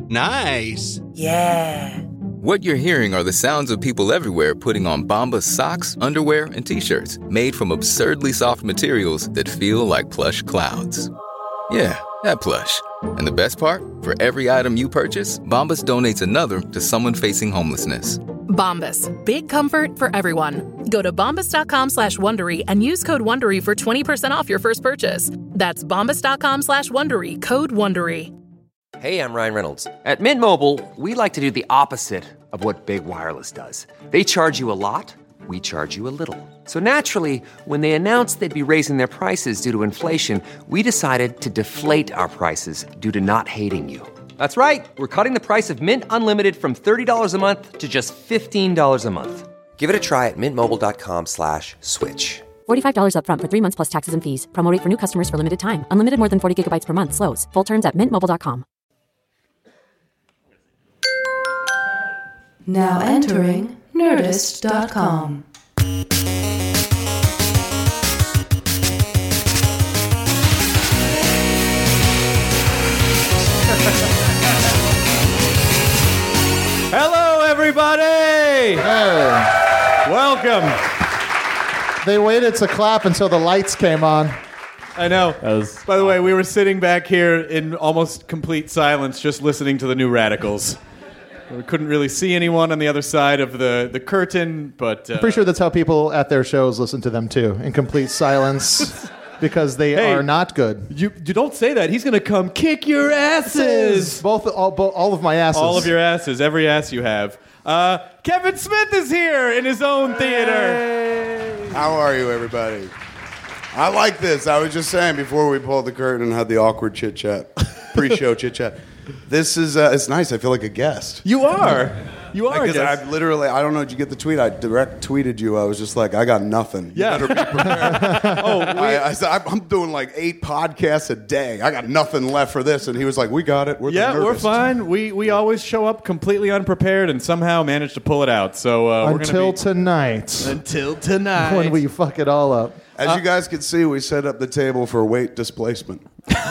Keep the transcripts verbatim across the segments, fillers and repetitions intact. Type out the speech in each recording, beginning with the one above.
Nice. Yeah. What you're hearing are the sounds of people everywhere putting on Bombas socks, underwear, and T-shirts made from absurdly soft materials that feel like plush clouds. Yeah, that plush. And the best part? For every item you purchase, Bombas donates another to someone facing homelessness. Bombas. Big comfort for everyone. Go to bombas.com slash Wondery and use code Wondery for twenty percent off your first purchase. That's bombas.com slash Wondery. Code Wondery. Hey, I'm Ryan Reynolds. At Mint Mobile, we like to do the opposite of what Big Wireless does. They charge you a lot, we charge you a little. So naturally, when they announced they'd be raising their prices due to inflation, we decided to deflate our prices due to not hating you. That's right. We're cutting the price of Mint Unlimited from thirty dollars a month to just fifteen dollars a month. Give it a try at mintmobile.com slash switch. forty-five dollars up front for three months plus taxes and fees. Promo rate for new customers for limited time. Unlimited more than forty gigabytes per month. Slows full terms at mint mobile dot com. Now entering nerdist dot com. Hello, everybody! Hey. Welcome. They waited to clap until the lights came on. I know. Was, By the way, we were sitting back here in almost complete silence just listening to the New Radicals. We couldn't really see anyone on the other side of the, the curtain, but... Uh, I'm pretty sure that's how people at their shows listen to them, too, in complete silence, because they hey, are not good. You you don't say that. He's going to come kick your asses. Both, all, both, all of my asses. All of your asses, every ass you have. Uh, Kevin Smith is here in his own theater. Hey. How are you, everybody? I like this. I was just saying before we pulled the curtain and had the awkward chit-chat, pre-show chit-chat. This is, uh, it's nice. I feel like a guest. You are. You are. Because I literally, I don't know, did you get the tweet? I direct tweeted you. I was just like, I got nothing. You yeah. better be prepared. oh, we, I, I said, I'm doing like eight podcasts a day. I got nothing left for this. And he was like, we got it. We're yeah, the we're fine. We we always show up completely unprepared and somehow manage to pull it out. So uh, we're Until gonna be, tonight. Until tonight. When we fuck it all up. As uh, you guys can see, we set up the table for weight displacement.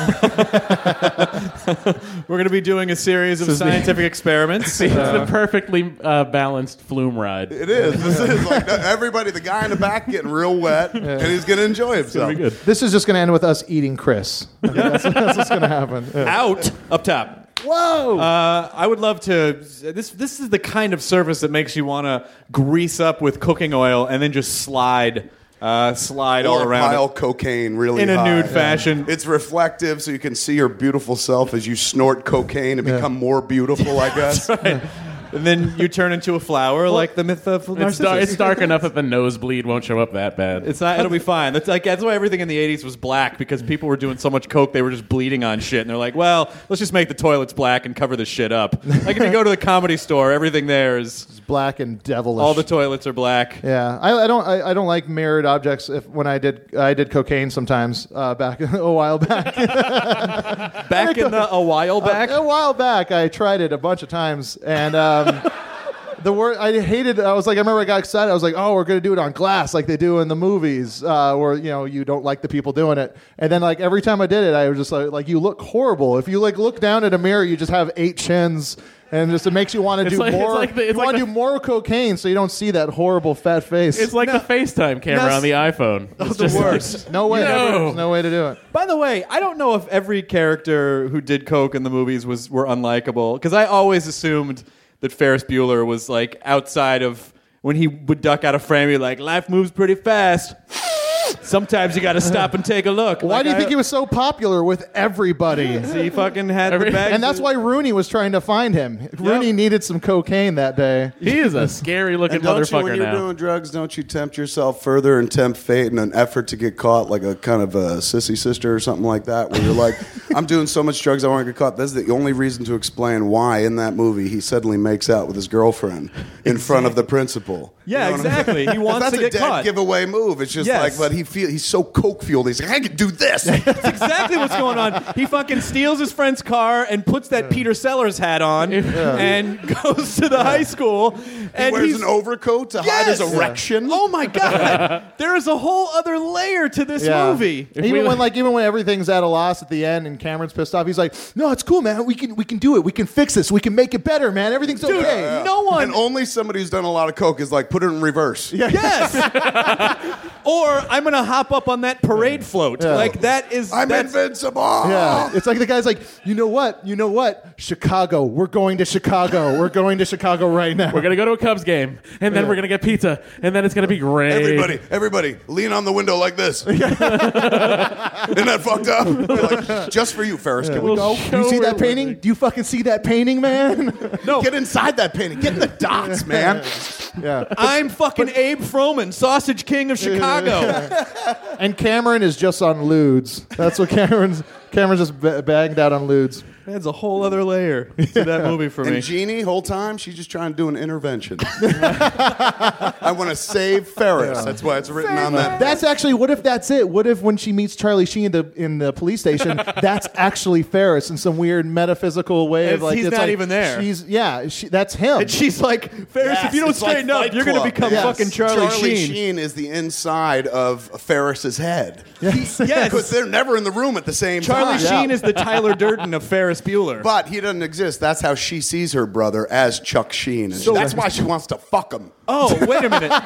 We're going to be doing a series of scientific experiments. It's uh, a perfectly uh, balanced flume ride. It is. This is like everybody, the guy in the back getting real wet, yeah. and he's going to enjoy himself. Be good. This is just going to end with us eating Chris. Yeah. That's, that's what's going to happen. Yeah. Out, up top. Whoa! Uh, I would love to. This this is the kind of surface that makes you want to grease up with cooking oil and then just slide. Uh, slide or all around pile it. cocaine really in a high. nude fashion. Yeah. It's reflective, so you can see your beautiful self as you snort cocaine and yeah. become more beautiful, I guess. That's right. And then you turn into a flower well, like the myth of Narcissus. It's dark, it's dark enough that the nosebleed won't show up that bad. It's not. It'll be fine. That's like that's why everything in the eighties was black, because people were doing so much coke they were just bleeding on shit, and they're like, well, let's just make the toilets black and cover this shit up. Like if you go to the Comedy Store, everything there is it's black and devilish. All the toilets are black. Yeah, I, I don't. I, I don't like mirrored objects. If when I did, I did cocaine sometimes uh, back a while back. back in the a while back. Uh, a while back, I tried it a bunch of times, and. Um, The word I hated. I was like, I remember I got excited. I was like, oh, we're gonna do it on glass like they do in the movies, uh, where you know you don't like the people doing it. And then like every time I did it, I was just like, like you look horrible. If you like look down at a mirror, you just have eight chins, and just it makes you want to do like, more. Like the, you like want to the, do more cocaine, so you don't see that horrible fat face. It's like no, the FaceTime camera on the iPhone. It's the worst. No way. No. There's no way to do it. By the way, I don't know if every character who did coke in the movies was were unlikable, because I always assumed that Ferris Bueller was like outside of when he would duck out of frame. He'd like, life moves pretty fast. Sometimes you got to stop and take a look. Why like do you I, think he was so popular with everybody? So he fucking had Every, the bag. And that's why Rooney was trying to find him. Yep. Rooney needed some cocaine that day. He is a scary looking and don't motherfucker you, when you're now. doing drugs, don't you tempt yourself further and tempt fate in an effort to get caught, like a kind of a sissy sister or something like that, where you're like, I'm doing so much drugs I want to get caught. That's the only reason to explain why in that movie he suddenly makes out with his girlfriend in front of the principal. Yeah, you know exactly. He wants that's to get a dead caught. Giveaway move. It's just yes. like, but he feel he's so coke fueled. He's like, I can do this. That's exactly what's going on. He fucking steals his friend's car and puts that Peter Sellers hat on and goes to the high school. And he wears he's, an overcoat to hide Yes! his erection. Oh my god! There is a whole other layer to this Yeah. movie. Even we- when like even when everything's at a loss at the end and Cameron's pissed off, he's like, "No, it's cool, man. We can we can do it. We can fix this. We can make it better, man. Everything's Dude, okay." no one. And only somebody who's done a lot of coke is like, put it in reverse. Yes. Or I'm gonna hop up on that parade float. Yeah. Like that is. I'm that's, invincible. Yeah, it's like the guy's like, you know what? You know what? Chicago. We're going to Chicago. We're going to Chicago right now. We're gonna go to a Cubs game, and then we're gonna get pizza, and then it's gonna be great. Everybody, everybody, lean on the window like this. Isn't that fucked up? Like, just for you, Ferris. Can we We'll go? Do you see show that her- painting? Do you fucking see that painting, man? No, get inside that painting. Get in the dots, man. Yeah. I'm fucking Abe Froman, Sausage King of Chicago. And Cameron is just on lewds. That's what Cameron's Cameron's just ba- bagged out on lewds. That's a whole other layer to that movie for me. And Jeannie, whole time, she's just trying to do an intervention. I want to save Ferris. That's why it's written on that. That's actually, what if that's it? What if when she meets Charlie Sheen in the, in the police station, that's actually Ferris in some weird metaphysical way of It's- like he's it's not like, even there. She's yeah, she, that's him. And she's like, Ferris, Yes, if you don't it's like straighten up, Fight you're going to Club. become Yes. fucking Charlie, Charlie Sheen. Sheen is the inside of Ferris's head. yes. Yes. Because they're never in the room at the same Charlie time. Sheen is the Tyler Durden of Ferris Bueller. But he doesn't exist. That's how she sees her brother, as Chuck Sheen. And that's why she wants to fuck him. oh, wait a minute.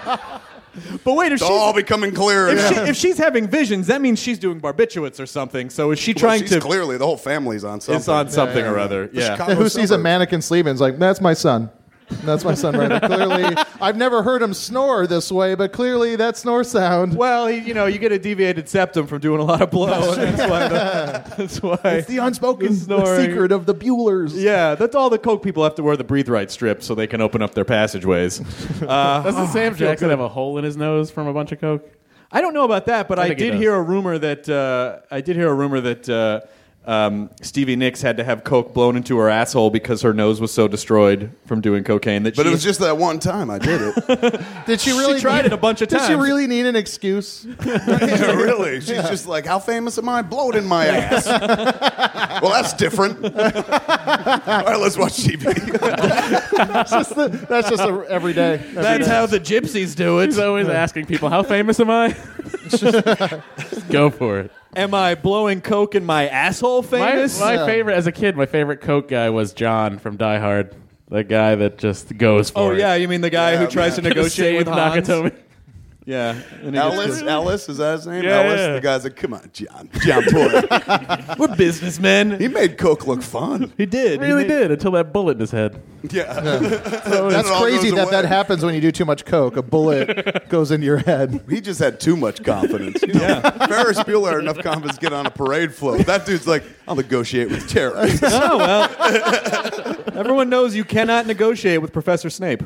But wait, if It's she's, all becoming clear. if, Yeah. she, if she's having visions, that means she's doing barbiturates or something. So is she Well, trying she's to... clearly, the whole family's on something. It's on something or other. The Yeah. Chicago Who sees a suburbs. mannequin sleeping? Is like, that's my son. That's my son right there. Clearly, I've never heard him snore this way, but clearly that snore sound. Well, he, you know, you get a deviated septum from doing a lot of blow. and that's why. The, that's why. It's the unspoken the snoring. secret of the Buellers. Yeah, that's all the coke people have to wear the breathe right strip so they can open up their passageways. Uh, Doesn't Sam Jackson have a hole in his nose from a bunch of coke? I don't know about that, but I I, think he did does. hear a rumor that uh, I did hear a rumor that uh, um, Stevie Nicks had to have coke blown into her asshole because her nose was so destroyed from doing cocaine that But she it was just that one time I did it. Did she really? She tried need, it a bunch of Did she times. really need an excuse? Yeah, really. She's just like, how famous am I? Blow it in my ass. Well, that's different. All right, let's watch T V. That's just, the, that's just a, every day. Every That's day. how the gypsies do it. He's always asking people, "How famous am I?" Go for it. Am I blowing coke in my asshole My, famous? my Yeah. favorite as a kid, my favorite coke guy was John from Die Hard, the guy that just goes for oh, it. yeah, you mean the guy Yeah, who tries man. to negotiate with Save Hans? Nakatomi. Yeah. And he gets Ellis, to- Ellis, is that his name? Yeah, Ellis? yeah. The guy's like, come on, John. John boy. We're businessmen. He made Coke look fun. He did. Really he made- did until that bullet in his head. Yeah. That's it all crazy goes that that away. happens when you do too much coke. A bullet goes into your head. He just had too much confidence. You know, Ferris Bueller had enough confidence to get on a parade float. That dude's like, I'll negotiate with terrorists. Oh, well. Everyone knows you cannot negotiate with Professor Snape.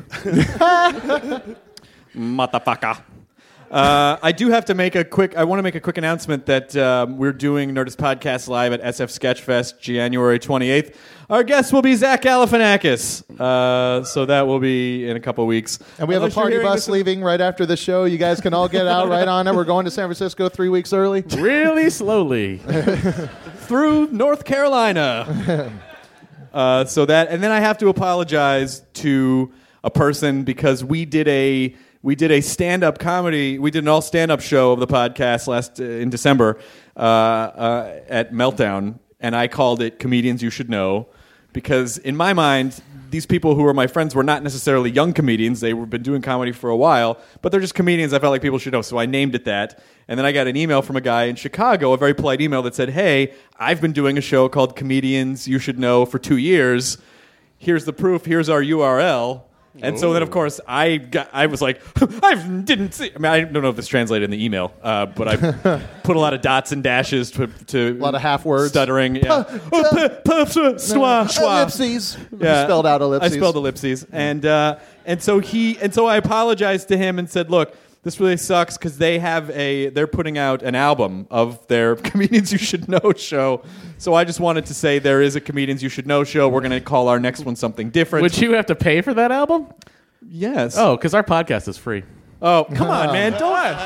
Motherfucker. Uh, I do have to make a quick. I want to make a quick announcement that um, we're doing Nerdist Podcast Live at S F Sketchfest January twenty-eighth. Our guest will be Zach Galifianakis. Uh, so that will be in a couple weeks. And we have Unless a you're party hearing bus this- leaving right after the show. You guys can all get out right on it. We're going to San Francisco three weeks early. Really slowly. through North Carolina. uh, so that, and then I have to apologize to a person because we did a we did a stand up comedy. We did an all stand up show of the podcast last uh, in December uh, uh, at Meltdown, and I called it "Comedians You Should Know" because in my mind, these people who are my friends were not necessarily young comedians. They were been doing comedy for a while, but they're just comedians I felt like people should know. So I named it that. And then I got an email from a guy in Chicago, a very polite email that said, hey, I've been doing a show called Comedians You Should Know for two years. Here's the proof. Here's our U R L. And so then, of course, I got, I was like, I didn't see. I mean, I don't know if it's translated in the email, uh, but I put a lot of dots and dashes to, to A lot of half words. stuttering. Yeah. Oh, p- p- schwa- schwa. Ellipses. Yeah. You spelled out ellipses. I spelled ellipses, and uh, and so he and so I apologized to him and said, "Look, this really sucks because they have a they're putting out an album of their Comedians You Should Know show. So I just wanted to say there is a Comedians You Should Know show. We're going to call our next one something different." Would you have to pay for that album? Yes. Oh, because our podcast is free. Oh, come on, man! Don't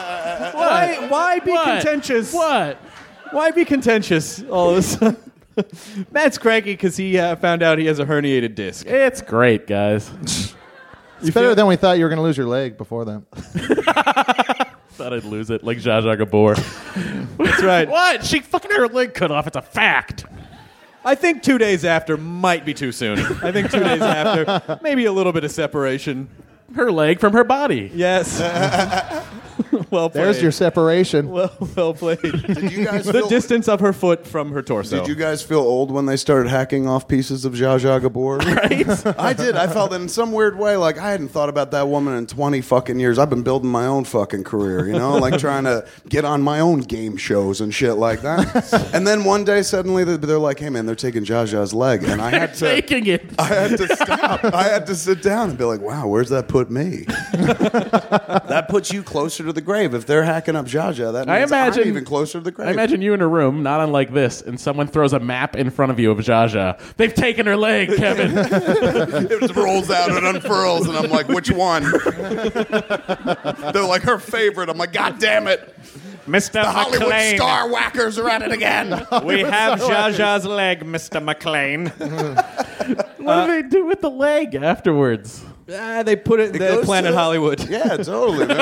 Why? Why be What? contentious? What? Why be contentious all of a sudden? Matt's cranky because he uh, found out he has a herniated disc. It's great, guys. It's better than we thought you were going to lose your leg before then. Thought I'd lose it like Zsa Zsa Gabor. That's right. What? She fucking had her leg cut off. It's a fact. I think two days after might be too soon. I think two days after, maybe a little bit of separation. Her leg from her body. Yes. Well played. There's your separation. Well, well played. Did you guys The feel, distance of her foot from her torso. Did you guys feel old when they started hacking off pieces of Zsa Zsa Gabor? Right? I did. I felt in some weird way like I hadn't thought about that woman in twenty fucking years. I've been building my own fucking career, you know, like trying to get on my own game shows and shit like that. And then one day suddenly they're, they're like, "Hey man, they're taking Zsa Zsa's leg," and I had to Taking it. I had to stop. I had to sit down and be like, "Wow, where's that put me?" That puts you closer to the grave. If they're hacking up Zsa Zsa, that I means imagine- I'm even closer to the grave. I imagine you in a room, not unlike this, and someone throws a map in front of you of Zsa Zsa. They've taken her leg, Kevin. It just rolls out and unfurls, and I'm like, which one? They're like, her favorite. I'm like, God damn it. Mister The Hollywood star whackers are at it again. We have Zsa Zsa's leg, Mister McLean. What do they do with the leg afterwards? Ah, they put it in the goes Planet to- Hollywood. Yeah, totally. Man.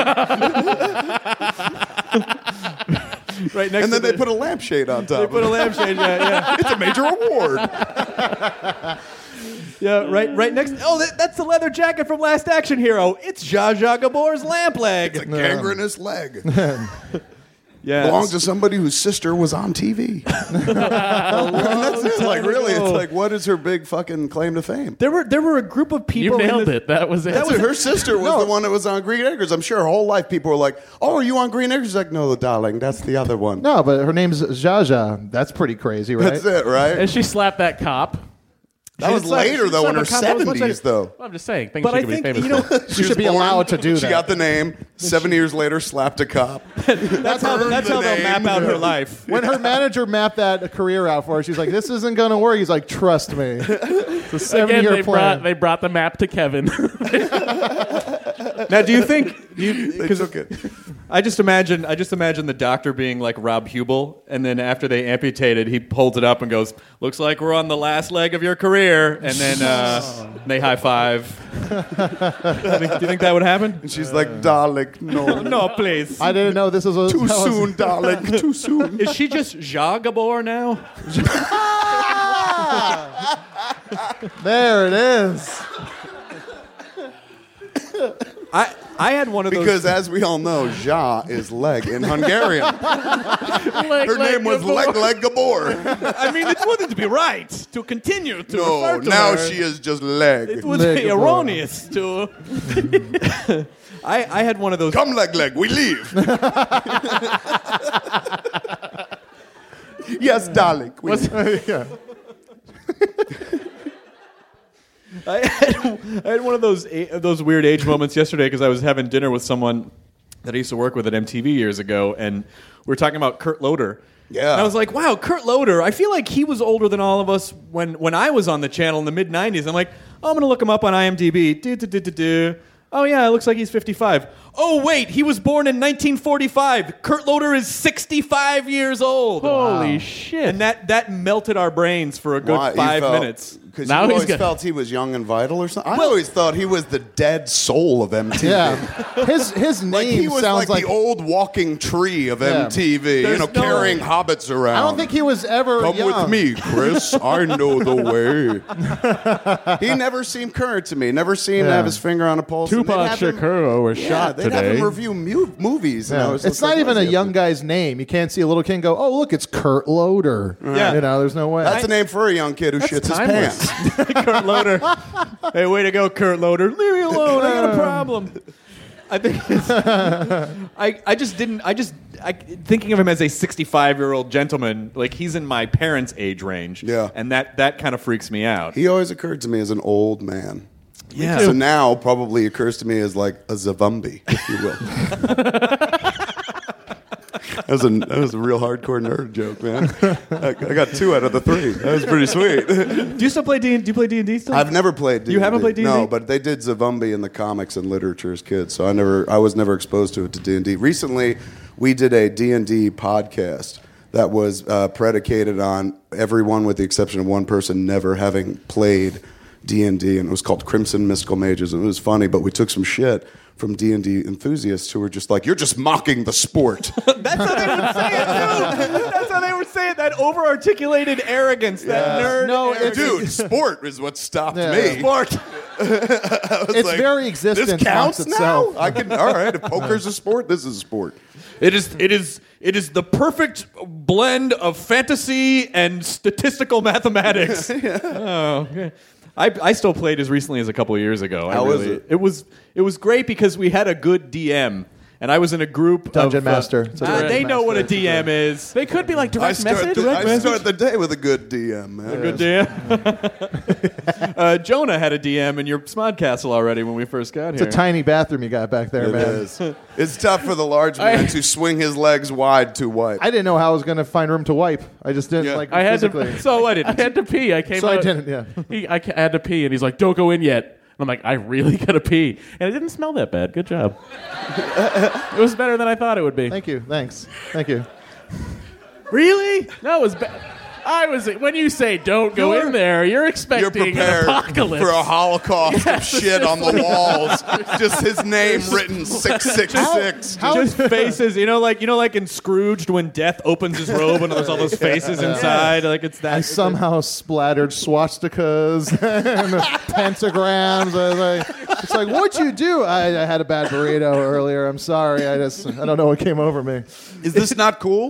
Right next And then to they the, put a lampshade on top. they put a lampshade. Yeah, yeah. It's a major award. Yeah, right, right next. Oh, that, that's the leather jacket from Last Action Hero. It's Zsa Zsa Gabor's lamp leg. It's a gangrenous leg. Yeah, Belongs to somebody whose sister was on T V. And that's it. Like, really, it's like, what is her big fucking claim to fame? there were there were a group of You people. in nailed the, it. That was it. That was her sister was the one that was on Green Acres. I'm sure her whole life people were like, "Oh, are you on Green Acres?" She's like, "No, darling, that's the other one." No, but her name's Zsa Zsa. That's pretty crazy, right? That's it, right? And she slapped that cop. That was She slapped- later she though, in her slapped a cop that was much seventies later. though. Well, I'm just saying. Things But she I could think be famous you know for. She was should be born, allowed to do She that. got the name. Seven years later, slapped a cop. that's how Earned that's the how they'll name. map out her life. When her manager mapped that career out for her, she's like, "This isn't going to work." He's like, "Trust me." It's a Again, seven-year they plan. brought, they brought the map to Kevin. Now, do you think? Do you, They 'cause took it. I just imagine. I just imagine the doctor being like Rob Hubel, and then after they amputated, he holds it up and goes, "Looks like we're on the last leg of your career," and then uh, they high five. do, you think, do you think that would happen? And she's like, "Darling, no, No, please. I didn't know this was a too that was- soon, darling, too soon." Is she just Zsa Gabor now? There it is. I I had one of those. Because as we all know, Zsa is leg in Hungarian. Her name was Leg Leg Gabor. I mean, it wouldn't be right to continue to No, refer to now her. she is just leg. It would Leg be Gabor. erroneous to. I I had one of those. Come, leg leg, we leave. Yes, darling. We leave. Yeah. I had, I had one of those a- those weird age moments yesterday because I was having dinner with someone that I used to work with at M T V years ago, and we were talking about Kurt Loder. Yeah. And I was like, wow, Kurt Loder, I feel like he was older than all of us when, when I was on the channel in the mid nineties. I'm like, oh, I'm going to look him up on IMDb. Do, do, do, do, do. Oh, yeah, it looks like he's fifty-five. Oh, wait, he was born in nineteen forty-five. Kurt Loder is sixty-five years old. Holy shit. And that, that melted our brains for a good Why? You five felt- minutes. Because Now you he's always got- felt he was young and vital or something. I always thought he was the dead soul of M T V. Yeah. His his name Like he was sounds like, like, the old walking tree of Yeah. M T V, you There's know, no- carrying hobbits around. I don't think he was ever Come young. with me, Chris. I know the way. He never seemed current to me. Never seemed to Yeah. have his finger on a pulse. And they'd Tupac have him- Shakur was yeah, shot they'd today. have him review mu- movies. And I Yeah. was It's just not like, even what a is he young up to? guy's name. You can't see a little kid and go, "Oh, look, it's Kurt Loder." Yeah. You know, there's no way. That's a name for a young kid who shits timeless. his pants. Kurt Loder. Hey, way to go, Kurt Loder. Leave me alone. I got a problem. I think it's, I I just didn't. I just I, thinking of him as a sixty-five-year-old gentleman, like he's in my parents' age range. Yeah. and that that kind of freaks me out. He always occurred to me as an old man. Yeah. So now probably occurs to me as like a Zavumbi, if you will. That was, a, that was a real hardcore nerd joke, man. I, I got two out of the three. That was pretty sweet. Do you still play D? Do you play D and D still? I've never played D and D. You haven't played D and D? No, but they did Zavumbi in the comics and literature as kids, so I never, I was never exposed to it to D and D. Recently, we did a D and D podcast that was uh, predicated on everyone with the exception of one person never having played D and D, and it was called Crimson Mystical Mages, and it was funny, but we took some shit from D and D enthusiasts who were just like, you're just mocking the sport. That's how they would say it, too. That's how they would say it, that over-articulated arrogance, that Yeah. nerd No, arrogance. Dude, sport is what stopped Yeah. me. Sport. Its very existence This counts mocks now? itself. I can, all right, if poker's a sport, this is a sport. It is, it is, it is the perfect blend of fantasy and statistical mathematics. Oh, okay. I, I still played as recently as a couple of years ago. How I was really, it? It was it was great because we had a good D M, and I was in a group. Dungeon of, uh, Master. It's a uh, direct they know what a master. D M is. They could be like I direct start, message. the, direct I message. start the day with a good D M, man. Good D M. uh, Jonah had a D M in your Smodcastle already when we first got It's here. a tiny bathroom you got back there, It man. is. It's tough for the large man to swing his legs wide to wipe. I didn't know how I was going to find room to wipe. I just didn't Yeah. like I had physically. to. So I didn't. I had to pee. I came. So I out, didn't, yeah. He, I, ca- I had to pee, and he's like, "Don't go in yet." And I'm like, "I really gotta pee," and it didn't smell that bad. Good job. It was better than I thought it would be. Thank you. Thanks. Thank you. Really? No, it was bad. I was when you say don't go You're- in there, you're You're expecting prepared an apocalypse. for a holocaust Yes, of shit on the walls. Just his name written six six six. Just faces, you know, like you know, like in Scrooged when Death opens his robe and there's all those faces inside. Like it's that. I somehow splattered swastikas and pentagrams. I was like, it's like, what'd you do? I, I had a bad burrito earlier. I'm sorry. I just, I don't know what came over me. Is this not cool?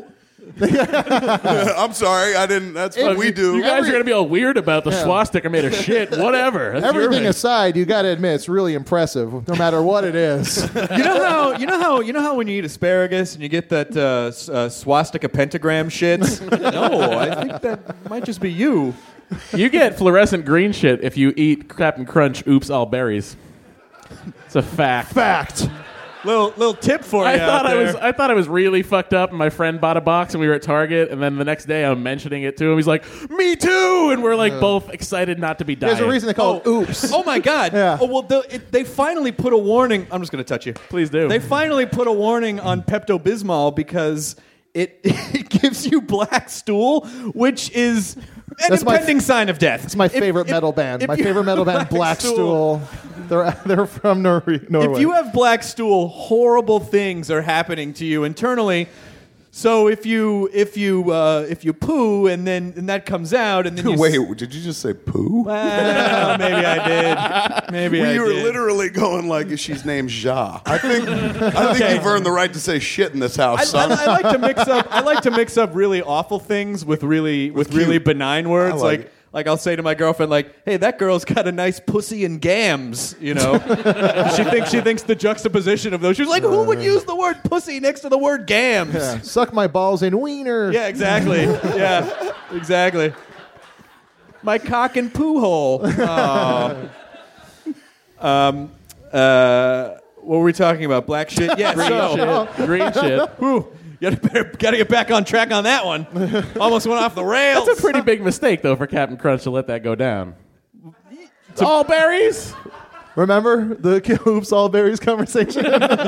I'm sorry, I didn't. That's what we do. You guys Every- are gonna be all weird about the Yeah. swastika made of shit. Whatever. That's your Everything thing. aside, you got to admit it's really impressive, no matter what it is. You know how you know how you know how when you eat asparagus and you get that uh, s- uh, swastika pentagram shit. No, I think that might just be you. You get fluorescent green shit if you eat Captain Crunch. Oops, all berries. It's a fact. Fact. Little little tip for you. I out thought I there. was I thought I was really fucked up, and my friend bought a box, and we were at Target, and then the next day I'm mentioning it to him. He's like, "Me too," and we're like both excited not to be dying. There's a reason they call it oops. Oh my God! Yeah. Oh well, the, it, they finally put a warning. I'm just going to touch you. Please do. They finally put a warning on Pepto Bismol because it it gives you black stool, which is an That's my impending sign of death. It's my If- favorite if- metal band. if My you favorite metal have band, Black Stool. They're they're from Nor- Norway. If you have black stool, horrible things are happening to you internally. So if you if you uh, if you poo and then and that comes out and then you Wait, s- did you just say poo? well, maybe I did. Maybe Well, I you were did. literally going like she's named Ja. I think I think you've earned the right to say shit in this house, I, son. I, I like to mix up. I like to mix up really awful things with really with cute. really benign words. I like Like it. like I'll say to my girlfriend, like, "Hey, that girl's got a nice pussy and gams." You know, she thinks she thinks the juxtaposition of those. She's like, "Who would use the word pussy next to the word gams?" Yeah. Suck my balls in wiener. Yeah, exactly. Yeah, exactly. My cock and poo hole. Aw. Um. Uh. What were we talking about? Black shit. Yeah. green So. shit. Green shit. Whew. You gotta, better, gotta get back on track on that one. Almost went off the rails. That's a pretty big mistake, though, for Captain Crunch to let that go down. It's all berries. Remember the Oops All Berries conversation?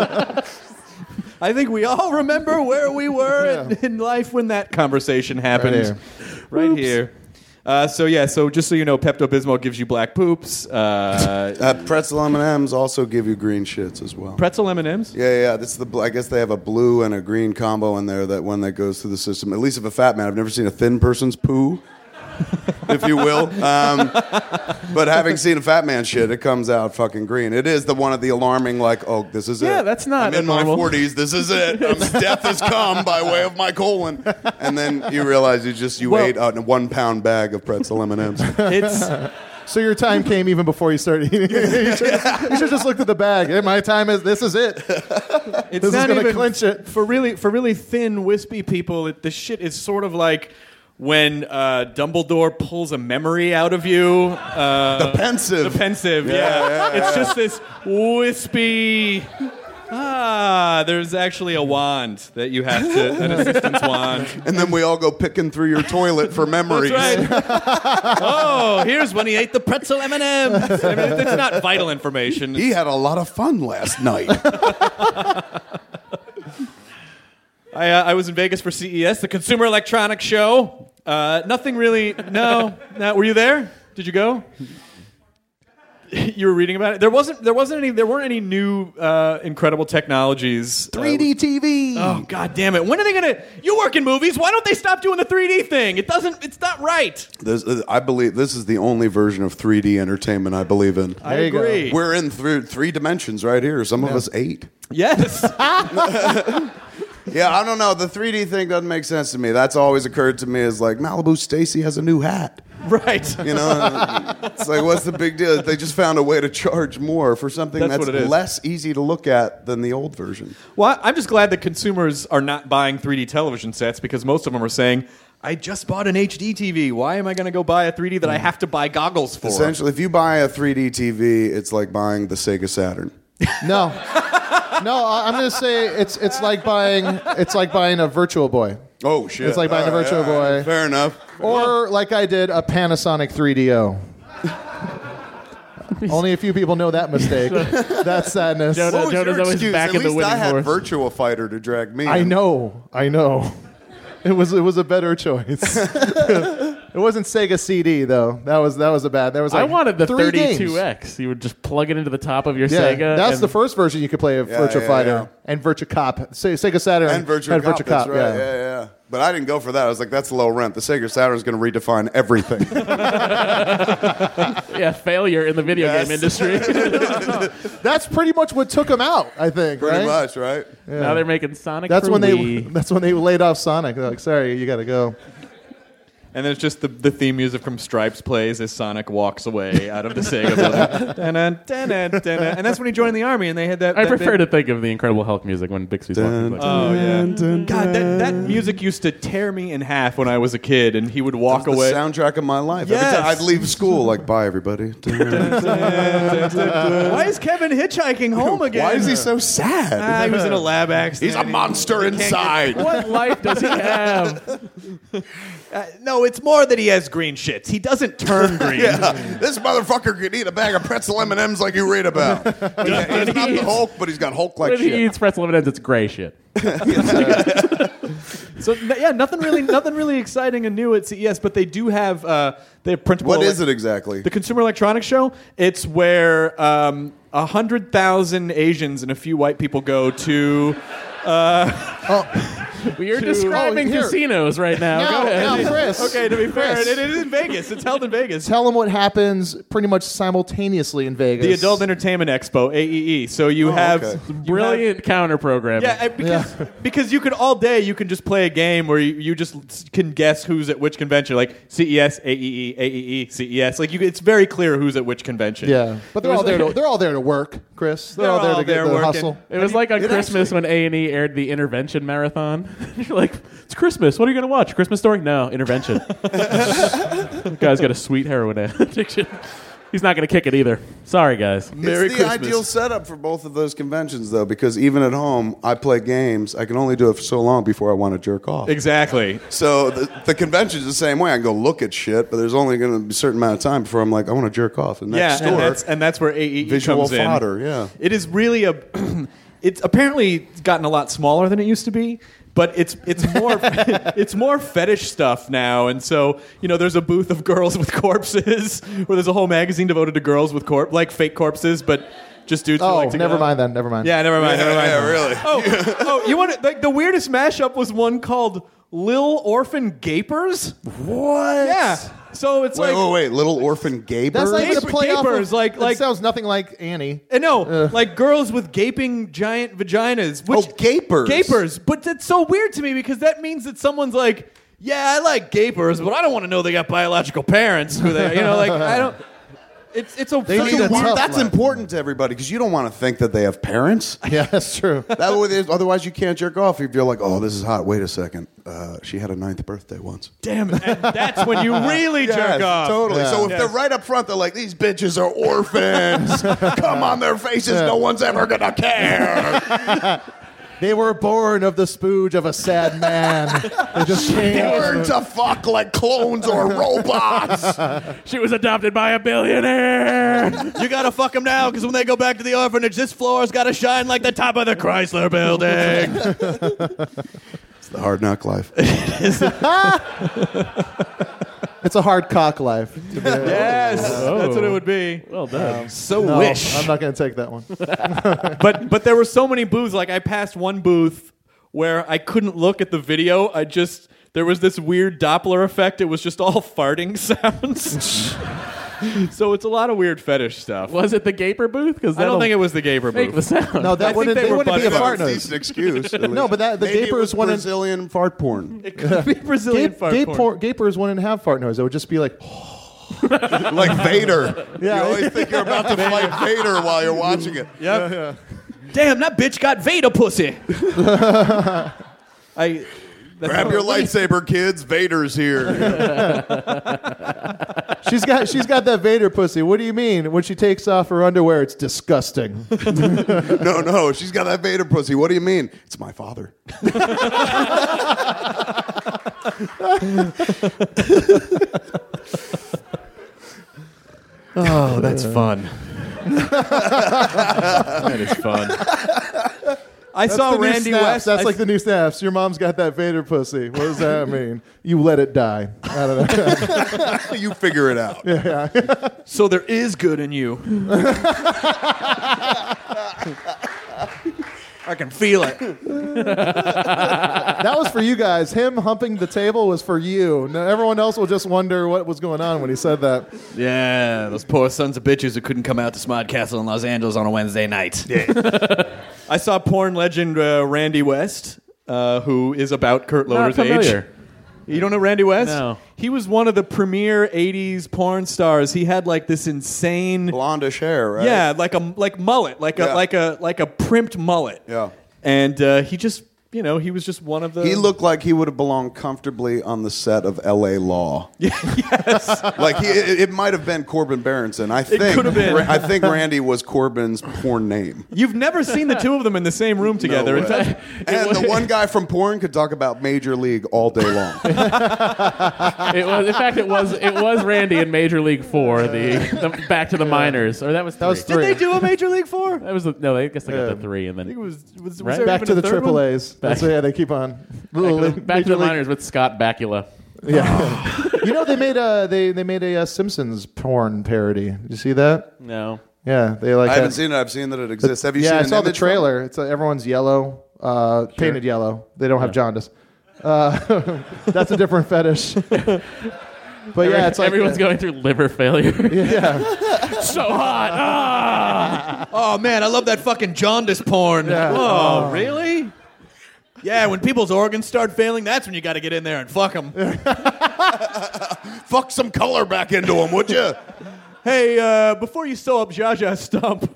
I think we all remember where we were Yeah. in, in life when that conversation happened. Right here. Right here. Uh, so yeah, so just so you know, Pepto Bismol gives you black poops. Uh, Uh, pretzel M and M's also give you green shits as well. pretzel M and M's. Yeah, yeah. That's the. bl- I guess they have a blue and a green combo in there. That one that goes through the system. At least if a fat man. I've never seen a thin person's poo, if you will. Um, but having seen a fat man shit, it comes out fucking green. It is the one of the alarming, like, oh, this is it. Yeah, that's not I'm in my abnormal. forties. This is it. Um, death has come by way of my colon. And then you realize you just you Well- ate a one pound bag of pretzel M and M's. It's So your time came even before you started eating. you, should, you should just looked at the bag. Hey, my time is. This is it. it's This is not gonna even clinch it. for really for really thin wispy people. It, the shit is sort of like when uh, Dumbledore pulls a memory out of you. Uh, The pensive. The pensive, yeah. yeah, It's just this wispy. Ah, there's actually a wand that you have to, an assistance wand. And then we all go picking through your toilet for memories. That's right. Oh, here's when he ate the pretzel M and M's. I mean, it's not vital information. He had a lot of fun last night. I, uh, I was in Vegas for C E S, the Consumer Electronics Show. Uh, nothing really. No, no. Were you there? Did you go? You were reading about it. There wasn't. There wasn't any. There weren't any new uh, incredible technologies. three D Uh, T V. oh God damn it! When are they gonna? You work in movies. Why don't they stop doing the three D thing? It doesn't. It's not right. This, uh, I believe this is the only version of three D entertainment I believe in. I There you go. agree. We're in th- three dimensions right here. Some of us eight. Yes. Yeah, I don't know. The three D thing doesn't make sense to me. That's always occurred to me as like Malibu Stacy has a new hat. Right. You know, it's like, what's the big deal? They just found a way to charge more for something That's that's, what it is. less easy to look at than the old version. Well, I'm just glad that consumers are not buying three D television sets because most of them are saying, I just bought an H D T V. Why am I going to go buy a three D that I have to buy goggles for? Essentially, if you buy a three D T V, it's like buying the Sega Saturn. No, no. I- I'm going to say it's it's like buying it's like buying a Virtual Boy, Oh, shit. It's like buying a All right, Virtual all right. Boy. Fair enough. or like I did a Panasonic three D O. Only a few people know that mistake. That's sadness. Jonah- What was Jonah's your always excuse? back At in the least I winning had horse. Virtua Fighter to drag me I in. know. I know. It was it was a better choice. It wasn't Sega C D though. That was that was a bad. That was like I wanted the three games. thirty-two X. You would just plug it into the top of your Yeah, Sega. that's and the first version you could play of Yeah, Virtua yeah, Fighter yeah. and Virtua Cop. Se- Sega Saturn And Virtua had Cop, Virtua that's Cop. right. Yeah. Yeah, yeah. But I didn't go for that. I was like, that's low rent. The Sega Saturn is going to redefine everything. yeah, failure in the video Yes. game industry. That's pretty much what took them out. I think. Pretty right? much, right? Now they're making Sonic That's for when they. Wii. That's when they laid off Sonic. They're like, sorry, you got to go. And there's just the, the theme music from Stripes plays as Sonic walks away out of the Sega building. Dun-dun, dun-dun, dun-dun. And that's when he joined the army, and they had that. I that prefer big- to think of the Incredible Hulk music when Bixby's walking. Like, Oh yeah. God, that, that music used to tear me in half when I was a kid, and he would walk That was away. the soundtrack of my life. Yes. Every time I'd leave school, like, bye, everybody. Why is Kevin hitchhiking home again? Why is he so sad? Ah, he was in a lab accident. He's a monster inside. what life does he have? Uh, no, it's more that he has green shits. He doesn't turn green. Yeah, this motherfucker could eat a bag of pretzel M and M's like you read about. Yeah, he's not the Hulk, but he's got Hulk-like When he shit. eats pretzel M and M's, it's gray shit. So n- yeah, nothing really, nothing really exciting and new at C E S. But they do have uh, they have printable. What elec- is it exactly? The Consumer Electronics Show. It's where um, a hundred thousand Asians and a few white people go to. You're describing oh, here. casinos right now. Now, Go ahead. now, Chris. Okay, to be fair, Chris, it, it is in Vegas. It's held in Vegas. Tell them what happens pretty much simultaneously in Vegas. The Adult Entertainment Expo, A E E. So you have okay. you Brilliant counter programming. have- yeah, because, because you could all day you can just play a game where you, you just can guess who's at which convention, like C E S, A E E, A E E, C E S. Like you, it's very clear who's at which convention. Yeah, but they're It was all there. To, like- they're all there to work, Chris. They're, They're all there all to get there the working. hustle. It was like on it Christmas when A and E aired the Intervention Marathon. You're like, it's Christmas. What are you going to watch? Christmas Story? No, Intervention. The guy's got a sweet heroin addiction. He's not going to kick it either. Sorry, guys. Merry it's the Christmas. ideal setup for both of those conventions, though, because even at home, I play games. I can only do it for so long before I want to jerk off. Exactly. So the, the convention's the same way. I can go look at shit, but there's only going to be a certain amount of time before I'm like, I want to jerk off. And Yeah, next and door, that's and that's where A E E visual comes in. fodder, yeah. It is really a. It's apparently gotten a lot smaller than it used to be, but it's it's more it's more fetish stuff now. And so you know, there's a booth of girls with corpses, where there's a whole magazine devoted to girls with corp like fake corpses, but just dudes. who Oh, like to never go. mind then. Never mind. Yeah, never mind. never mind. Yeah, really. Oh, oh, you want to, like the weirdest mashup was one called Lil Orphan Gapers. What? Yeah. So it's Wait, like. wait, wait. Little orphan gapers? That's not even a Gape- play off gapers, of, like- it like- sounds nothing like Annie. Uh, no, like girls with gaping giant vaginas. Which, Oh, gapers. Gapers. But that's so weird to me because that means that someone's like, yeah, I like gapers, but I don't want to know they got biological parents. Who they, you know, like I don't. It's it's a. They such need a a weird- tough That's life. important to everybody because you don't want to think that they have parents. Yeah, that's true. That way, there's- otherwise you can't jerk off if you're like, oh, this is hot. Wait a second. Uh, she had a ninth birthday once. Damn it! And that's when you really jerk Yes, off. Totally. Yeah. So if Yes. they're right up front, they're like, these bitches are orphans. Come on their faces. No one's ever going to care. They were born of the spooge of a sad man. They just came. Learn to fuck like clones or robots. She was adopted by a billionaire. You gotta fuck them now because when they go back to the orphanage, this floor's gotta shine like the top of the Chrysler Building. The hard knock life. It's a hard cock life. To be Yes, Oh. that's what it would be. Well done. So No, wish. I'm not going to take that one. but but there were so many booths. Like I passed one booth where I couldn't look at the video. I just there was this weird Doppler effect. It was just all farting sounds. So it's a lot of weird fetish stuff. Was it the Gaper booth? Because I don't think it was the Gaper make booth. the sound. No, I that think wouldn't, they they were wouldn't be a butted fart up. noise. Decent excuse. No, but that- the Maybe Gaper it was is one in- Brazilian fart porn. It could be Brazilian Gape, fart gape porn. por- Gapers wouldn't have fart noise. It would just be like, Like Vader. Yeah. You always think you're about to fight Vader while you're watching it. Yep. Damn, that bitch got Vader pussy. I that's Grab not- your lightsaber, kids. Vader's here. she's got she's got that Vader pussy. What do you mean? When she takes off her underwear, it's disgusting. No, no, she's got that Vader pussy. What do you mean? It's my father. Oh, that's fun. That is fun. I That's saw the new Randy snaps. West. That's I like the new snaps. Your mom's got that Vader pussy. What does that mean? You let it die. I don't know. You figure it out. So there is good in you. I can feel it. That was for you guys. Him humping the table was for you. No, everyone else will just wonder what was going on when he said that. Yeah, those poor sons of bitches who couldn't come out to Smod Castle in Los Angeles on a Wednesday night. Yeah. I saw porn legend uh, Randy West, uh, who is about Kurt Not Loder's familiar. age. You don't know Randy West? No. He was one of the premier eighties porn stars. He had like this insane, Blondish hair, right? yeah, like a like mullet, like a Yeah. like a like a primped mullet. Yeah. And uh, he just, you know, he was just one of the. He looked like he would have belonged comfortably on the set of L A Law. yes. Like he, it, it might have been Corbin Berenson. I think could have been. Ra- I think Randy was Corbin's porn name. You've never seen the two of them in the same room together. No In way. fact, And the one guy from porn could talk about Major League all day long. It was, in fact, it was it was Randy in Major League Four, the, the Back to the Minors, or that was three. That was did three. they do a Major League Four? That was the, no, I guess they got Yeah. the three, and then I think it was. Was, was Right? there Back even to a the third one? Triple A's. That's yeah, they keep on. Back to the, back to the Minors with Scott Bakula. Yeah. You know they made a they they made a, uh Simpsons porn parody. Did you see that? No, Yeah, they like. I haven't that. seen it. I've seen that it exists. Have you yeah, seen I an saw the image from it? trailer. It's uh, everyone's yellow, uh, painted yellow. They don't have jaundice. Uh, that's a different fetish. But yeah, it's like everyone's going through liver failure. Yeah, So hot. Ah! Oh man, I love that fucking jaundice porn. Yeah. Oh, really? Yeah, when people's organs start failing, that's when you got to get in there and fuck them. Fuck some color back into him, would you? Hey, uh, before you sew up Zsa Zsa's stump.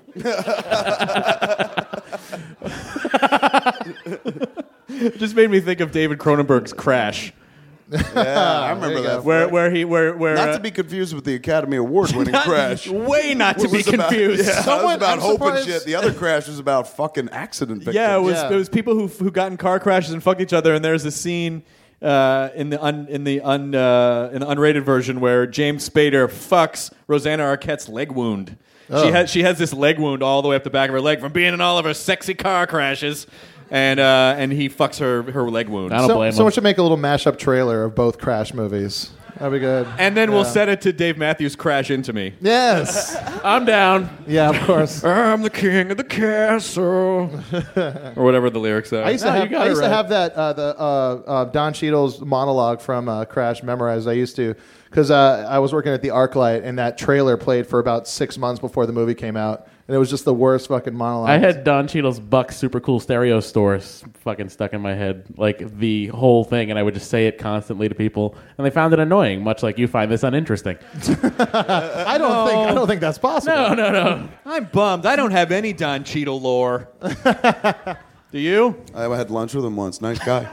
It just made me think of David Cronenberg's Crash, Yeah, I remember There you that. go. where where he where where Not uh, to be confused with the Academy Award-winning not- Crash. way not to It be was about- confused. yeah, it was Someone- about I'm hope and surprised- shit. The other Crash was about fucking accident victims. Yeah, it was Yeah. it was people who who got in car crashes and fucked each other. And there's a scene uh, in the un, in the un, uh, in the unrated version where James Spader fucks Rosanna Arquette's leg wound. She has she has this leg wound all the way up the back of her leg from being in all of her sexy car crashes, and uh, and he fucks her her leg wound. I don't so, blame someone him. should make a little mashup trailer of both Crash movies. That'd be good. And then we'll Yeah. set it to Dave Matthews' Crash Into Me. Yes. I'm down. Yeah, of course. I'm the king of the castle, or whatever the lyrics are. I used to No, you have got I it used right. to have that uh, the uh, uh, Don Cheadle's monologue from uh, Crash memorized. I used to because uh, I was working at the ArcLight and that trailer played for about six months before the movie came out, and it was just the worst fucking monologue. I had Don Cheadle's Buck Super Cool Stereo Store s- fucking stuck in my head, like the whole thing, and I would just say it constantly to people, and they found it annoying, much like you find this uninteresting. I don't think I don't think that's possible. No, no, no. I'm bummed. I don't have any Don Cheadle lore. Do you? I had lunch with him once. Nice guy.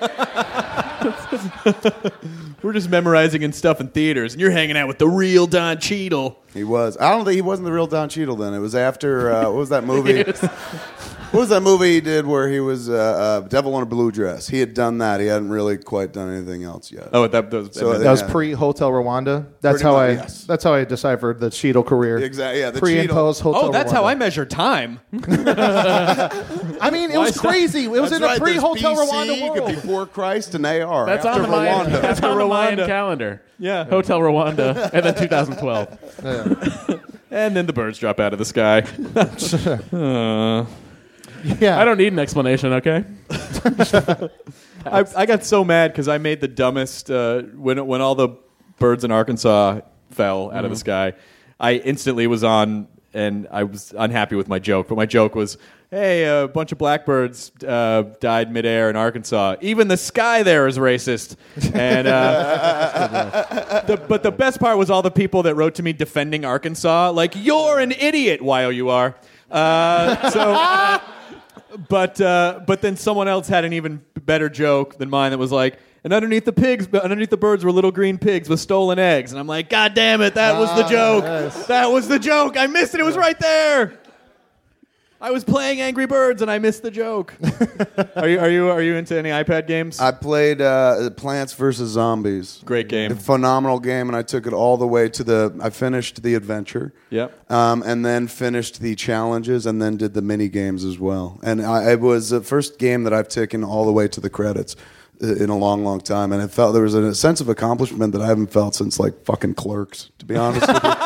We're just memorizing and stuff in theaters, and you're hanging out with the real Don Cheadle. He was. I don't think he wasn't the real Don Cheadle then. It was after, uh, what was that movie? What was that movie he did where he was uh, uh, Devil in a Blue Dress? He had done that. He hadn't really quite done anything else yet. Oh, that, that was, So, That was yeah. pre Hotel Rwanda. That's Pretty how much, I. yes. That's how I deciphered the Cheadle career. Exactly, yeah, the Pre and Cheadle. post Hotel. Oh, that's how Rwanda. I measure time. I mean, it was crazy. It was That's in right, a pre Hotel there's B C, Rwanda world. could be before Christ and A R. That's after on the Mayan, Rwanda. that's on the Mayan Rwanda. calendar. Yeah. Hotel Rwanda, and then two thousand twelve. And then the birds drop out of the sky. Uh, Yeah, I don't need an explanation, okay? I, I got so mad because I made the dumbest uh, when when all the birds in Arkansas fell out of the sky. I instantly was on, and I was unhappy with my joke. But my joke was, "Hey, a bunch of blackbirds uh, died midair in Arkansas. Even the sky there is racist." And uh, the, but the best part was all the people that wrote to me defending Arkansas, like, "You're an idiot, Y O U R." Uh, so. But uh, but then someone else had an even better joke than mine that was like, and underneath the pigs, underneath the birds were little green pigs with stolen eggs. And I'm like, God damn it, that was the joke. yes. That was the joke. I missed it. It was right there. I was playing Angry Birds and I missed the joke. are you are you are you into any iPad games? I played uh, Plants versus Zombies. Great game. A phenomenal game, and I took it all the way to the. I finished the adventure. Yep. Um, and then finished the challenges, and then did the mini games as well. And I, it was the first game that I've taken all the way to the credits uh, in a long, long time. And it felt there was a sense of accomplishment that I haven't felt since like fucking Clerks, to be honest with you.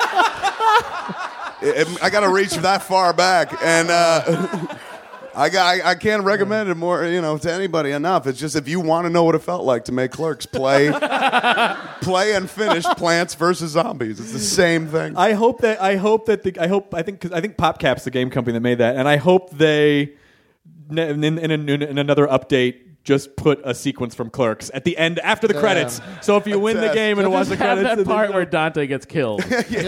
It- I got to reach that far back, and uh, I got I, I can't recommend it more, you know, to anybody enough. It's just if you want to know what it felt like to make Clerks, play, play and finish Plants versus Zombies. It's the same thing. I hope that I hope that the I hope I think cause I think PopCap's the game company that made that, and I hope they in, in, in, in another update just put a sequence from Clerks at the end after the credits. So if you win the test. game and watch the Have credits, that part where Dante gets killed. Just throw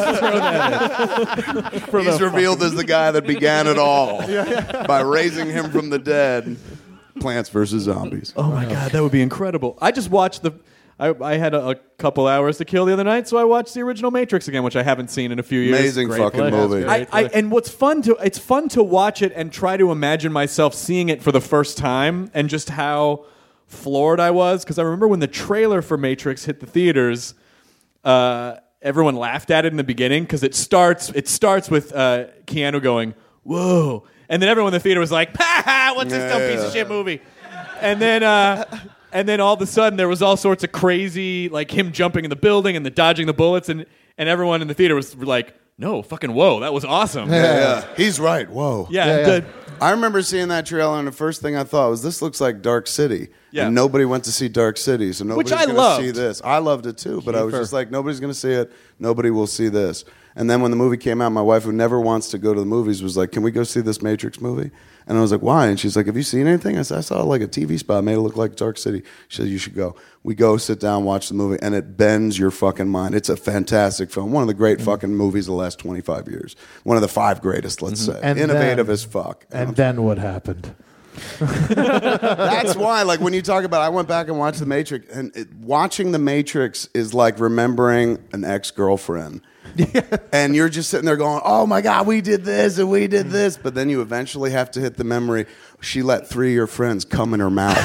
that in. For He's the- revealed as the guy that began it all by raising him from the dead. Plants versus Zombies. Oh my god, that would be incredible! I just watched the. I, I had a, a couple hours to kill the other night, so I watched the original Matrix again, which I haven't seen in a few years. Amazing Great fucking flick. movie. That's I, I, and what's fun to it's fun to watch it and try to imagine myself seeing it for the first time and just how floored I was, because I remember when the trailer for Matrix hit the theaters, uh, everyone laughed at it in the beginning because it starts it starts with uh, Keanu going whoa, and then everyone in the theater was like, ha ha, what's this dumb Yeah. piece of shit movie? And then. Uh, And then all of a sudden, there was all sorts of crazy, like him jumping in the building and the dodging the bullets, and, and everyone in the theater was like, "No, fucking whoa, that was awesome." Yeah, yeah. He's right. Whoa. Yeah, Yeah, yeah. the- I remember seeing that trailer, and the first thing I thought was, "This looks like Dark City." Yeah. And nobody went to see Dark City, so nobody's I going to loved. see this. I loved it too, but I was just like, nobody's going to see it. Nobody will see this. And then when the movie came out, my wife, who never wants to go to the movies, was like, "Can we go see this Matrix movie?" And I was like, "Why?" And she's like, "Have you seen anything?" I said, "I saw like a T V spot, made it look like Dark City." She said, "You should go." We go, sit down, watch the movie, and it bends your fucking mind. It's a fantastic film. One of the great fucking movies of the last twenty-five years. One of the five greatest, let's say. And Innovative then- as fuck. And then what happened? That's why, like, when you talk about, I went back and watched The Matrix, and it, watching The Matrix is like remembering an ex-girlfriend. And you're just sitting there going, oh my God, we did this and we did this. But then you eventually have to hit the memory. She let three of your friends come in her mouth.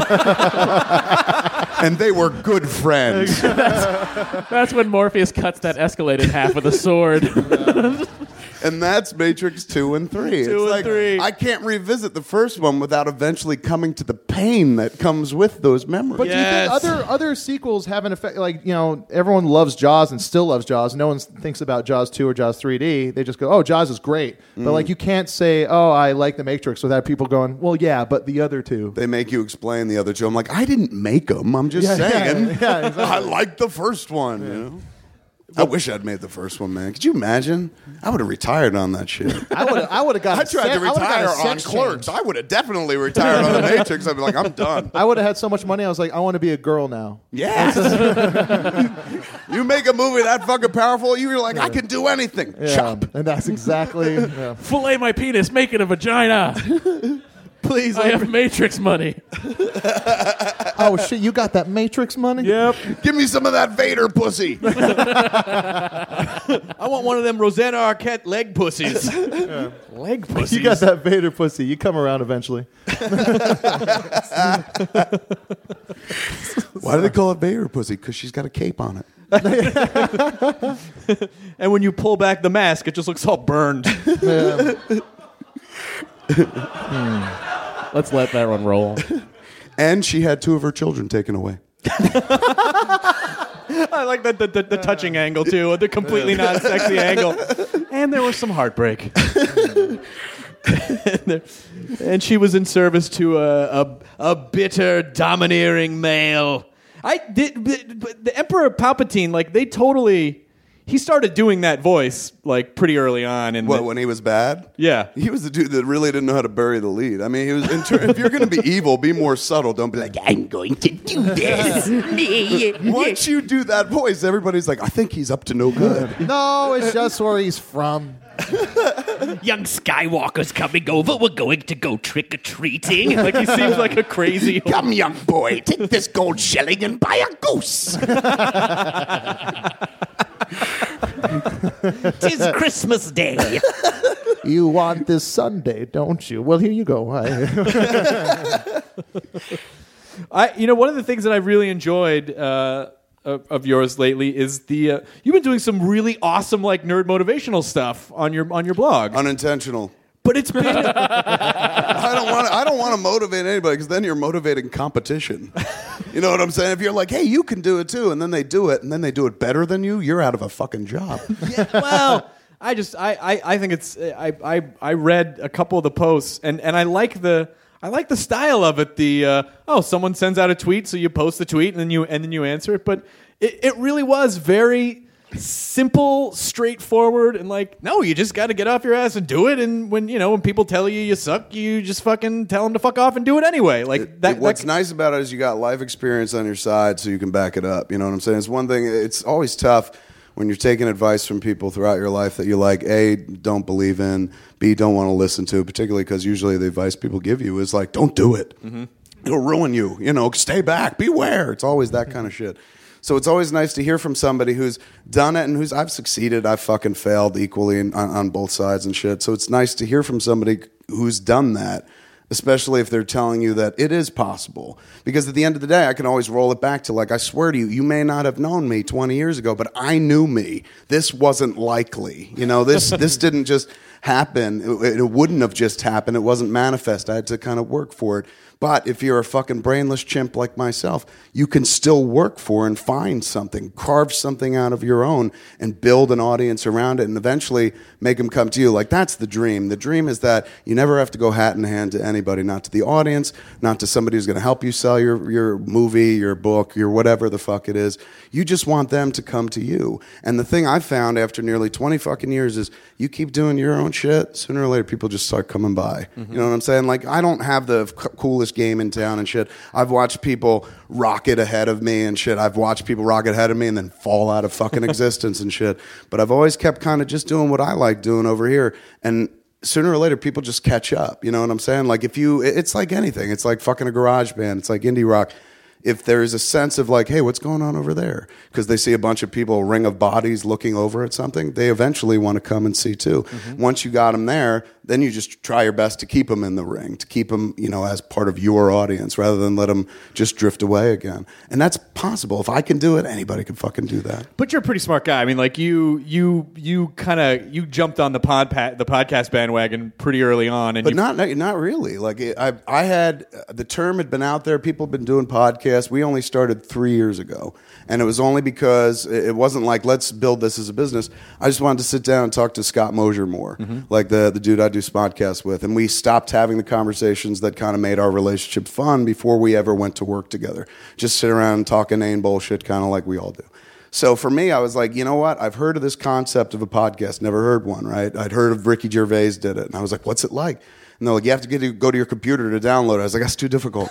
And they were good friends. That's when Morpheus cuts that Escalade in half with a sword. And that's Matrix two and three. Two it's and like, three. I can't revisit the first one without eventually coming to the pain that comes with those memories. But do you think other other sequels have an effect? Like, you know, everyone loves Jaws and still loves Jaws. No one thinks about Jaws two or Jaws three D. They just go, "Oh, Jaws is great." Mm. But like, you can't say, "Oh, I like The Matrix," without people going, "Well, yeah, but the other two." They make you explain the other two. I'm like, I didn't make them. I'm just Yeah, yeah, saying. yeah, exactly. I like the first one. You know? I wish I'd made the first one, man. Could you imagine? I would have retired on that shit. I would I would have got. I a tried se- to I would've got retire a on sex Clerks. change. I would have definitely retired on The Matrix. I'd be like, I'm done. I would have had so much money. I was like, I want to be a girl now. Yes. You make a movie that fucking powerful, you're like, I can do anything. Yeah, Chop. and that's exactly. Yeah. Fillet my penis, make it a vagina. Please, I have Matrix money. Oh shit! You got that Matrix money? Yep. Give me some of that Vader pussy. I want one of them Rosanna Arquette leg pussies. Yeah. Leg pussies. You got that Vader pussy. You come around eventually. Why do they call it Vader pussy? Because she's got a cape on it. And when you pull back the mask, it just looks all burned. Yeah. hmm. Let's let that one roll. And she had two of her children taken away. I like the, the, the, the touching angle, too, the completely non-sexy angle. And there was some heartbreak. And she was in service to a, a, a bitter, domineering male. I did, but the Emperor Palpatine, like, they totally... He started doing that voice, like, pretty early on. In What, the, when he was bad? Yeah. He was the dude that really didn't know how to bury the lead. I mean, he was. In ter- if you're going to be evil, be more subtle. Don't be like, I'm going to do this. Once you do that voice, everybody's like, I think he's up to no good. No, it's just where he's from. Young Skywalker's coming over. We're going to go trick-or-treating. Like, he seems like a crazy... Come, young boy, take this gold shilling and buy a goose. Tis Christmas Day. You want this Sunday, don't you? Well, here you go. I, I, you know, one of the things that I really enjoyed uh, of, of yours lately is the uh, you've been doing some really awesome, like, nerd motivational stuff on your on your blog. Unintentional. But it's been. I don't want. I don't want to motivate anybody because then you're motivating competition. You know what I'm saying? If you're like, hey, you can do it too, and then they do it, and then they do it better than you, you're out of a fucking job. Yeah, well, I just I, I, I think it's I, I I read a couple of the posts and, and I like the I like the style of it. The uh, oh, someone sends out a tweet, so you post the tweet and then you and then you answer it. But it, it really was very simple, straightforward, and like, no, you just got to get off your ass and do it. And when you know when people tell you you suck, you just fucking tell them to fuck off and do it anyway. Like it, that. It, what's that, nice about it is you got life experience on your side, so you can back it up. You know what I'm saying? It's one thing. It's always tough when you're taking advice from people throughout your life that you like, A, don't believe in, B, don't want to listen to, particularly because usually the advice people give you is like, don't do it. Mm-hmm. It'll ruin you. You know, stay back, beware. It's always that kind of shit. So it's always nice to hear from somebody who's done it and who's, I've succeeded, I've fucking failed equally in, on, on both sides and shit. So it's nice to hear from somebody who's done that, especially if they're telling you that it is possible. Because at the end of the day, I can always roll it back to, like, I swear to you, you may not have known me twenty years ago, but I knew me. This wasn't likely. You know, this this didn't just happen. It, it wouldn't have just happened. It wasn't manifest. I had to kind of work for it. But if you're a fucking brainless chimp like myself, you can still work for and find something, carve something out of your own and build an audience around it and eventually make them come to you. Like, that's the dream. The dream is that you never have to go hat in hand to anybody, not to the audience, not to somebody who's going to help you sell your, your movie, your book, your whatever the fuck it is. You just want them to come to you. And the thing I've found after nearly twenty fucking years is you keep doing your own shit, sooner or later people just start coming by. Mm-hmm. You know what I'm saying? Like, I don't have the coolest game in town and shit. I've watched people rocket ahead of me and shit. I've watched people rocket ahead of me and then fall out of fucking existence and shit. But I've always kept kind of just doing what I like doing over here. And sooner or later, people just catch up. You know what I'm saying? Like, if you, it's like anything. It's like fucking a garage band. It's like indie rock. If there is a sense of like, hey, what's going on over there? Because they see a bunch of people, a ring of bodies looking over at something, they eventually want to come and see too. Mm-hmm. Once you got them there, then you just try your best to keep them in the ring, to keep them, you know, as part of your audience rather than let them just drift away again. And that's possible. If I can do it, anybody can fucking do that. But you're a pretty smart guy. I mean, like, you you you kind of you jumped on the pod the podcast bandwagon pretty early on, and but you, not not really. Like, I I had the term had been out there. People have been doing podcasts. We only started three years ago, and it was only because it wasn't like, let's build this as a business. I just wanted to sit down and talk to Scott Mosier more, mm-hmm. like the the dude I do podcasts with, and we stopped having the conversations that kind of made our relationship fun before we ever went to work together. Just sit around and talk inane bullshit, kind of like we all do. So for me, I was like, you know what? I've heard of this concept of a podcast. Never heard one, right? I'd heard of Ricky Gervais did it, and I was like, what's it like? And they're like, you have to get to go to your computer to download it. I was like, that's too difficult.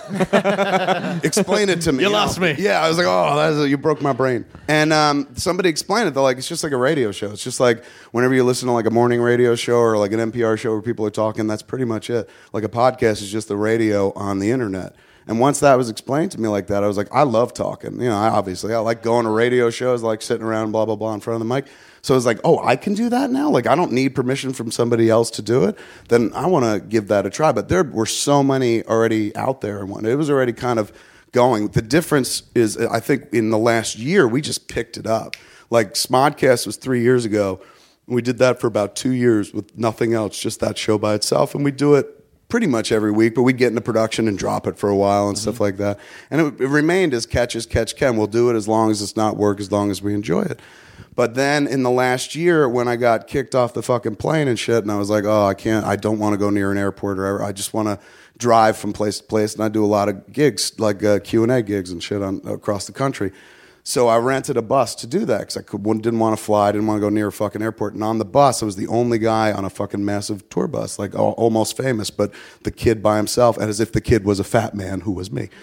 Explain it to me. You, you lost know? me. Yeah, I was like, oh, that's a, you broke my brain. And um, somebody explained it. They're like, it's just like a radio show. It's just like whenever you listen to like a morning radio show or like an N P R show where people are talking, that's pretty much it. Like a podcast is just the radio on the internet. And once that was explained to me like that, I was like, I love talking. You know, I, obviously, I like going to radio shows, I like sitting around, blah, blah, blah, in front of the mic. So I was like, oh, I can do that now? Like, I don't need permission from somebody else to do it? Then I want to give that a try. But there were so many already out there. And it was already kind of going. The difference is, I think, in the last year, we just picked it up. Like, Smodcast was three years ago. We did that for about two years with nothing else, just that show by itself. And we do it pretty much every week, but we'd get into production and drop it for a while and mm-hmm. stuff like that. And it, it remained as catch as catch can. We'll do it as long as it's not work, as long as we enjoy it. But then in the last year, when I got kicked off the fucking plane and shit, and I was like, oh, I can't, I don't want to go near an airport, or I just want to drive from place to place. And I do a lot of gigs, like uh, Q and A gigs and shit on, across the country. So I rented a bus to do that because I could, didn't want to fly, didn't want to go near a fucking airport. And on the bus, I was the only guy on a fucking massive tour bus, like al- almost famous, but the kid by himself, and as if the kid was a fat man who was me.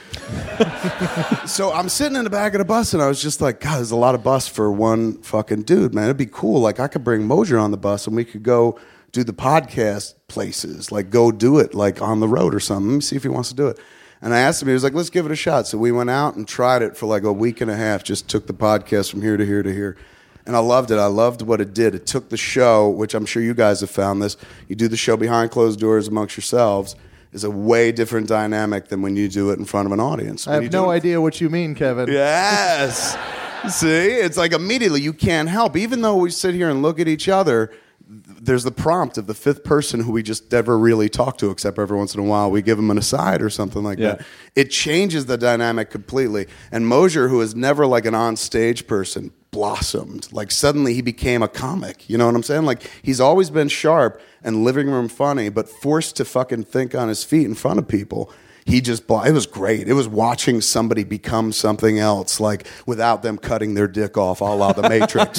So I'm sitting in the back of the bus, and I was just like, God, there's a lot of bus for one fucking dude, man. It'd be cool. Like, I could bring Mosier on the bus, and we could go do the podcast places, like go do it like on the road or something. Let me see if he wants to do it. And I asked him, he was like, let's give it a shot. So we went out and tried it for like a week and a half, just took the podcast from here to here to here. And I loved it. I loved what it did. It took the show, which I'm sure you guys have found this, you do the show behind closed doors amongst yourselves, is a way different dynamic than when you do it in front of an audience. I When have you no do it- idea what you mean, Kevin. Yes. See, it's like immediately you can't help. Even though we sit here and look at each other, there's the prompt of the fifth person who we just never really talk to, except every once in a while we give him an aside or something like Yeah. that. It changes the dynamic completely. And Mosier, who is never like an on-stage person, blossomed. Like suddenly he became a comic. You know what I'm saying? Like he's always been sharp and living room funny, but forced to fucking think on his feet in front of people. He just, it was great. It was watching somebody become something else, like without them cutting their dick off, a la The Matrix.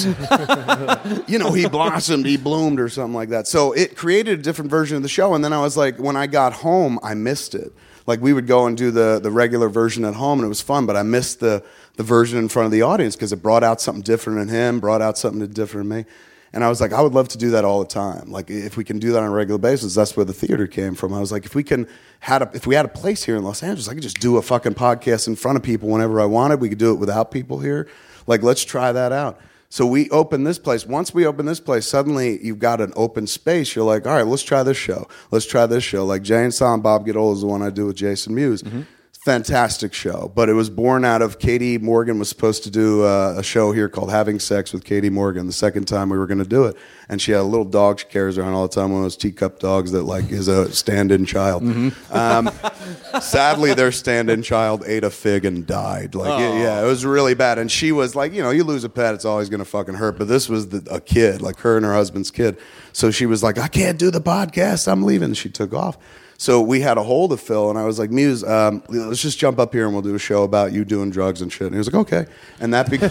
You know, he blossomed, he bloomed or something like that. So it created a different version of the show. And then I was like, when I got home, I missed it. Like we would go and do the, the regular version at home, and it was fun, but I missed the, the version in front of the audience because it brought out something different in him, brought out something different in me. And I was like, I would love to do that all the time. Like, if we can do that on a regular basis, that's where the theater came from. I was like, if we can had a, if we had a place here in Los Angeles, I could just do a fucking podcast in front of people whenever I wanted. We could do it without people here. Like, let's try that out. So we opened this place. Once we open this place, suddenly you've got an open space. You're like, all right, let's try this show. Let's try this show. Like Jay and Silent Bob Get Old is the one I do with Jason Mewes. Mm-hmm. Fantastic show, but it was born out of Katie Morgan was supposed to do uh, a show here called Having Sex with Katie Morgan the second time we were going to do it, and she had a little dog she carries around all the time, one of those teacup dogs that like is a stand-in child. Mm-hmm. Um, sadly, their stand-in child ate a fig and died. Like, it, yeah, it was really bad, and she was like, you know, you lose a pet, it's always going to fucking hurt, but this was the, a kid, like her and her husband's kid, so she was like, I can't do the podcast, I'm leaving, and she took off. So we had a hold of Phil, and I was like, Muse, um, let's just jump up here and we'll do a show about you doing drugs and shit. And he was like, okay. And that became,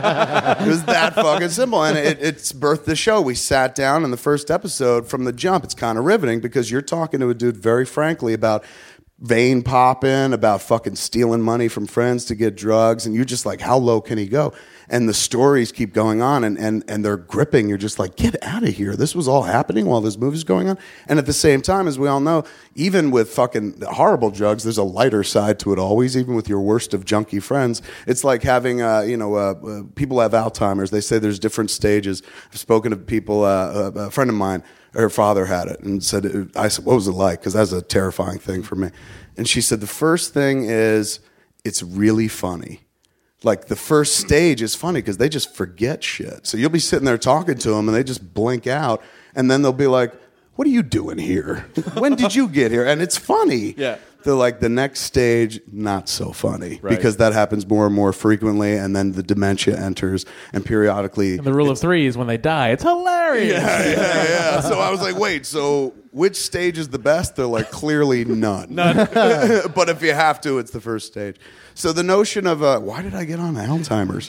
it was that fucking simple. And it, it's birthed the show. We sat down in the first episode from the jump. It's kind of riveting because you're talking to a dude very frankly about vein popping, about fucking stealing money from friends to get drugs. And you're just like, how low can he go? And the stories keep going on, and, and, and they're gripping. You're just like, get out of here. This was all happening while this movie's going on. And at the same time, as we all know, even with fucking horrible drugs, there's a lighter side to it always, even with your worst of junkie friends. It's like having, uh, you know, uh, uh, people have Alzheimer's. They say there's different stages. I've spoken to people, uh, a friend of mine, her father had it, and said, I said, what was it like? Because that's a terrifying thing for me. And she said, the first thing is, it's really funny. Like, the first stage is funny because they just forget shit. So you'll be sitting there talking to them, and they just blink out, and then they'll be like, what are you doing here? When did you get here? And it's funny. Yeah. They're like, the next stage, not so funny. Right. Because that happens more and more frequently, and then the dementia enters, and periodically... And the rule of three is when they die. It's hilarious. Yeah, yeah, yeah. So I was like, wait, so which stage is the best? They're like, clearly none. None. But if you have to, it's the first stage. So the notion of, uh, why did I get on Alzheimer's?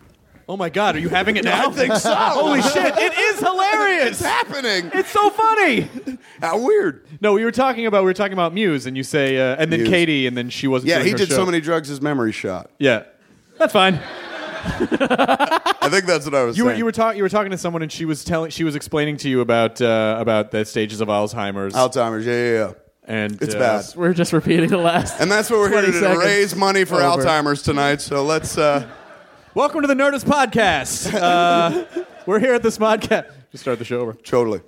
Oh my God, are you having it now? I think so. Holy shit, it is hilarious. It's happening. It's so funny. How weird. No, we were talking about we were talking about Muse, and you say, uh, and then Muse. Katie, and then she wasn't. Yeah, doing he her did show. so many drugs, his memory shot. Yeah, that's fine. I think that's what I was You saying. were you were talking you were talking to someone, and she was telling she was explaining to you about uh, about the stages of Alzheimer's. Alzheimer's, yeah, yeah, yeah. And It's uh, bad. We're just repeating the last. And that's what we're here to twenty do, seconds. raise money for Over. Alzheimer's tonight. So let's... Uh, Welcome to the Nerdist Podcast. Uh, we're here at this podcast. Just start the show over. totally.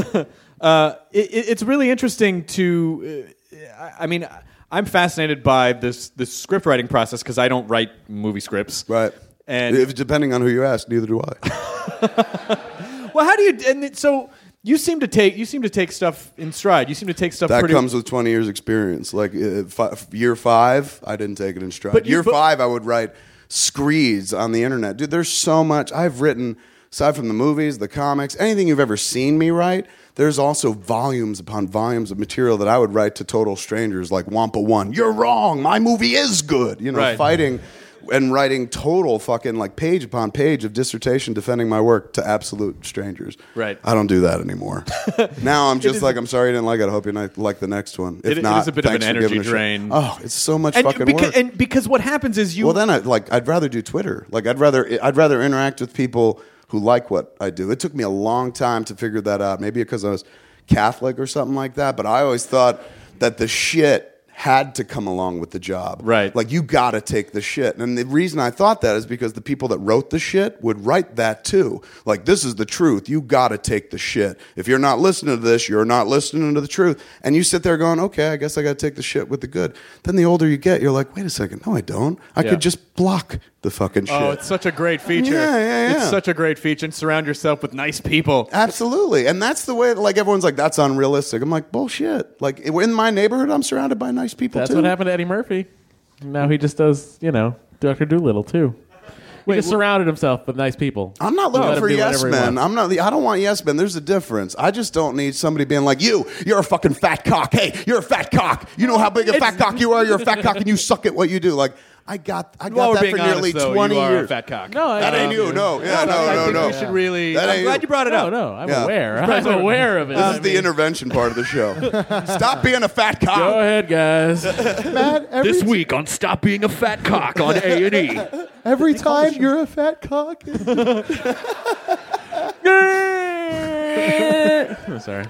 Uh, it, it- it's really interesting to. Uh, I I mean, I'm fascinated by this this script writing process because I don't write movie scripts. Right. And if, depending on who you ask, neither do I. well, how do you? And it- so you seem to take you seem to take stuff in stride. You seem to take stuff. That pretty, comes with twenty years experience. Like uh, fi- year five, I didn't take it in stride. But you- year but- five, I would write screeds on the internet. Dude, there's so much. I've written, aside from the movies, the comics, anything you've ever seen me write, there's also volumes upon volumes of material that I would write to total strangers like Wampa One. You're wrong. My movie is good. You know, Right. fighting and writing total fucking like page upon page of dissertation defending my work to absolute strangers. Right. I don't do that anymore. Now I'm just like, I'm sorry you didn't like it. I hope you not like the next one. If It- it not, is a bit of thanks an for energy giving a shit. drain. Oh, it's so much and fucking because, work. and because what happens is you. well, then I like I'd rather do Twitter. Like I'd rather I'd rather interact with people who like what I do. It took me a long time to figure that out. Maybe because I was Catholic or something like that. But I always thought that the shit had to come along with the job. Right. Like you got to take the shit. And the reason I thought that is because the people that wrote the shit would write that too. Like this is the truth. You got to take the shit. If you're not listening to this, you're not listening to the truth. And you sit there going, okay, I guess I got to take the shit with the good. Then the older you get, you're like, wait a second. No, I don't. I Yeah. could just block the fucking shit. Oh, it's such a great feature. Yeah, yeah, yeah. It's such a great feature. And surround yourself with nice people. Absolutely. And that's the way, like, everyone's like, that's unrealistic. I'm like, bullshit. Like, in my neighborhood, I'm surrounded by nice people, That's too. what happened to Eddie Murphy. Now he just does, you know, Doctor Doolittle too. He just surrounded himself with nice people. I'm not Let looking him for do yes whatever he men. wants. I'm not. I don't want yes men. There's a difference. I just don't need somebody being like, you, you're a fucking fat cock. Hey, you're a fat cock. You know how big a fat cock you are? You're a fat cock and you suck at what you do. Like, I got I While got we're that being for nearly honest, though, twenty you are years. a fat cock. No, I That ain't know. you. No. Yeah, no, I no, think no. we should really. That I'm ain't glad you. you brought it No, up. no, I'm Yeah. aware. I'm aware of it. This is the intervention part of the show. Stop being a fat cock. Go ahead, guys. Matt, every, This week on Stop Being a Fat Cock on A and E. every time you're a fat cock. I'm sorry.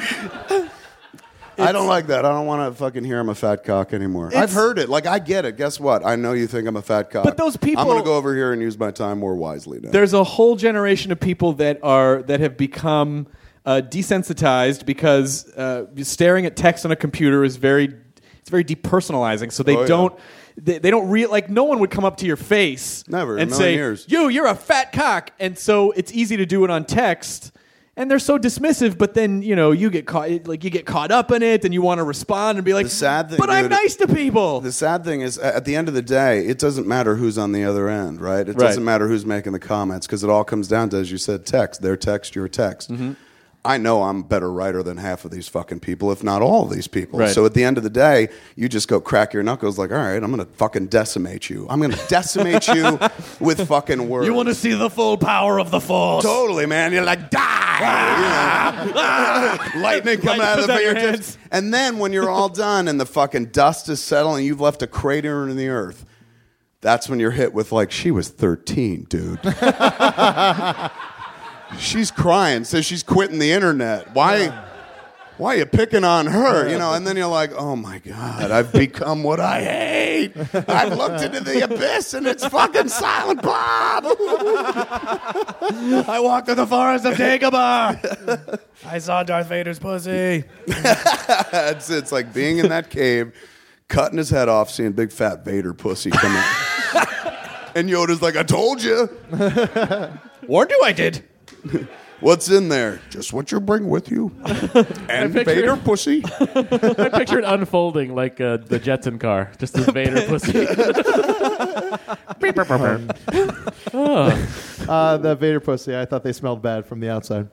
I don't like that. I don't want to fucking hear I'm a fat cock anymore. I've heard it. Like, I get it. Guess what? I know you think I'm a fat cock. But those people- I'm going to go over here and use my time more wisely now. There's a whole generation of people that are that have become uh, desensitized because uh, staring at text on a computer is very it's very depersonalizing. So they Oh, yeah. don't they, they don't real like no one would come up to your face Never, in a and million say years. you you're a fat cock. And so it's easy to do it on text. And they're so dismissive, but then you know you get caught like you get caught up in it, and you want to respond and be like, The sad thing, "But I'm dude, nice to people." The sad thing is, at the end of the day, it doesn't matter who's on the other end, right? It Right. doesn't matter who's making the comments because it all comes down to, as you said, text. Their text, your text. Mm-hmm. I know I'm a better writer than half of these fucking people, if not all of these people. Right. So at the end of the day, you just go crack your knuckles like, all right, I'm going to fucking decimate you. I'm going to decimate you with fucking words. You want to see the full power of the Force? Totally, man. You're like, die! You know? Lightning coming out of the comes out your fingertips. hands. And then when you're all done and the fucking dust is settling, you've left a crater in the earth. That's when you're hit with, like, she was thirteen, dude. She's crying, says she's quitting the internet. Why? Why are you picking on her? You know, and then you're like, oh my God, I've become what I hate. I've looked into the abyss and it's fucking Silent Bob. I walked through the forest of Dagobah. I saw Darth Vader's pussy. it's, it's like being in that cave, cutting his head off, seeing big fat Vader pussy come in. And Yoda's like, I told you. Warned you, I did. What's in there? Just what you bring with you. And picture- Vader pussy. I picture it unfolding like uh, the Jetson car, just this Vader pussy. Oh. Uh, the Vader pussy. I thought they smelled bad from the outside.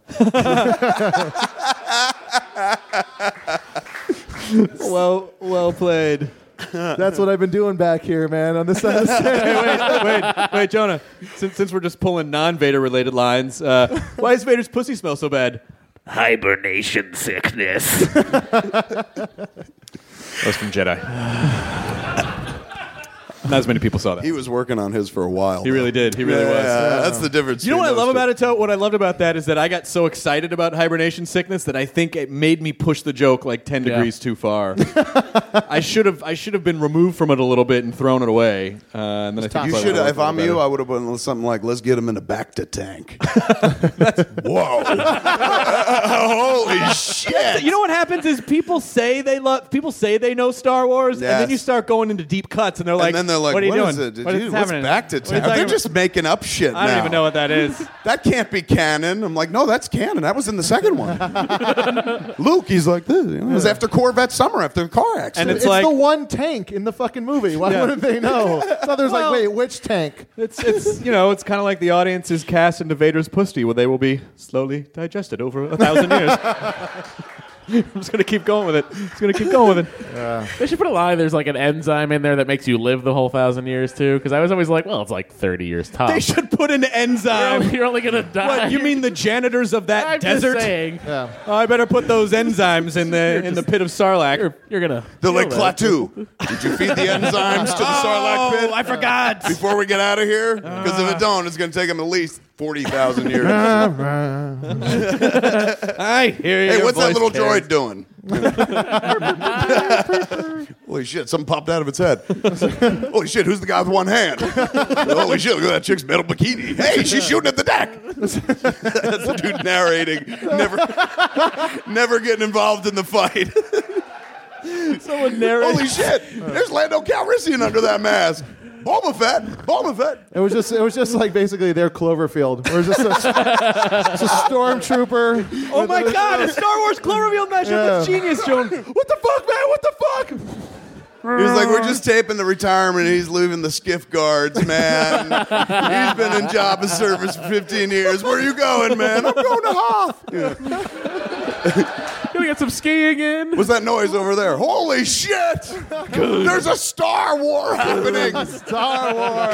Well, well played. That's what I've been doing back here, man. On this side of the stage. wait, wait, wait, Jonah. Since, since we're just pulling non-Vader related lines, uh, why does Vader's pussy smell so bad? Hibernation sickness. That was from Jedi. Not as many people saw that. He was working on his for a while. He really did. He really yeah, was. Yeah, that's the difference. You know what I between love those about it, Tote? What I loved about that is that I got so excited about hibernation sickness that I think it made me push the joke like ten Yeah. degrees too far. I should have I should have been removed from it a little bit and thrown it away. Uh, and then I think You probably should. would've If worked a I'm little you, better. I would have been something like, "Let's get him in a Bacta tank." Whoa! Holy shit! You know what happens is people say they love people say they know Star Wars, and then Yes. you start going into deep cuts, and they're like, and then they're like, "What are you "What doing? is it? Did What is you, what's happening? Bacta What are you tank?" talking They're about?" just making up shit I don't now. even know what that is. That can't be canon. I'm like, no, that's canon. That was in the second one. Luke, he's like this. You know, it was after Corvette Summer, after the car accident. And It's, it's like- the one tank in the fucking movie. Why wouldn't they know? So there's Well- like, wait, which tank? It's it's you know it's kind of like the audience is cast into Vader's pussy, where they will be slowly digested over a thousand years. I'm just gonna keep going with it. Just gonna keep going with it. They should put a line. There's like an enzyme in there that makes you live the whole thousand years too. Because I was always like, well, it's like thirty years tops. They should put an You're enzyme. only, you're only gonna die. What you mean the janitors of that I'm desert? just saying. Yeah. Oh, I better put those enzymes in the in the pit of Sarlacc. You're, you're gonna. They're like, kill that. Klaatu, did you feed the enzymes to the Sarlacc pit? Oh, I forgot. Before we get out of here? Because if it don't, it's going to take them at least forty thousand years. I hear you. Hey, Your what's that voice little carries. droid doing? Holy shit, something popped out of its head. Holy shit, who's the guy with one hand? Holy shit, look at that chick's metal bikini. Hey, she's shooting at the deck. That's the dude narrating, never, never getting involved in the fight. Someone narrates. Holy shit, there's Lando Calrissian under that mask. Boba Fett, Boba Fett. It was just, it was just like basically their Cloverfield. It was just a, just a stormtrooper. Oh my God! A Star Wars Cloverfield mashup. Yeah. That's genius, Joan. What the fuck, man? What the fuck? He was like, we're just taping the retirement. He's leaving the skiff guards, man. He's been in Jabba's service for fifteen years. Where are you going, man? I'm going to Hoth. Gonna get some skiing in. What's that noise over there? Holy shit! There's a Star War happening. Star Wars.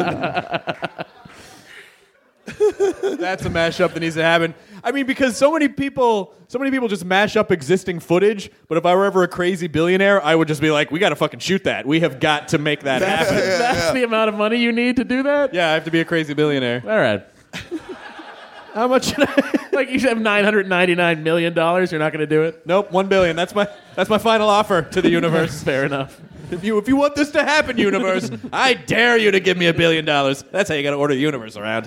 That's a mashup that needs to happen. I mean, because so many people, so many people just mash up existing footage. But if I were ever a crazy billionaire, I would just be like, "We got to fucking shoot that. We have got to make that happen." Yeah, That's yeah. the amount of money you need to do that. Yeah, I have to be a crazy billionaire. All right. How much? Should I? Like you should have nine hundred ninety-nine million dollars. You're not going to do it. Nope, one billion. That's my that's my final offer to the universe. Fair enough. If you if you want this to happen, universe, I dare you to give me a billion dollars. That's how you got to order the universe around.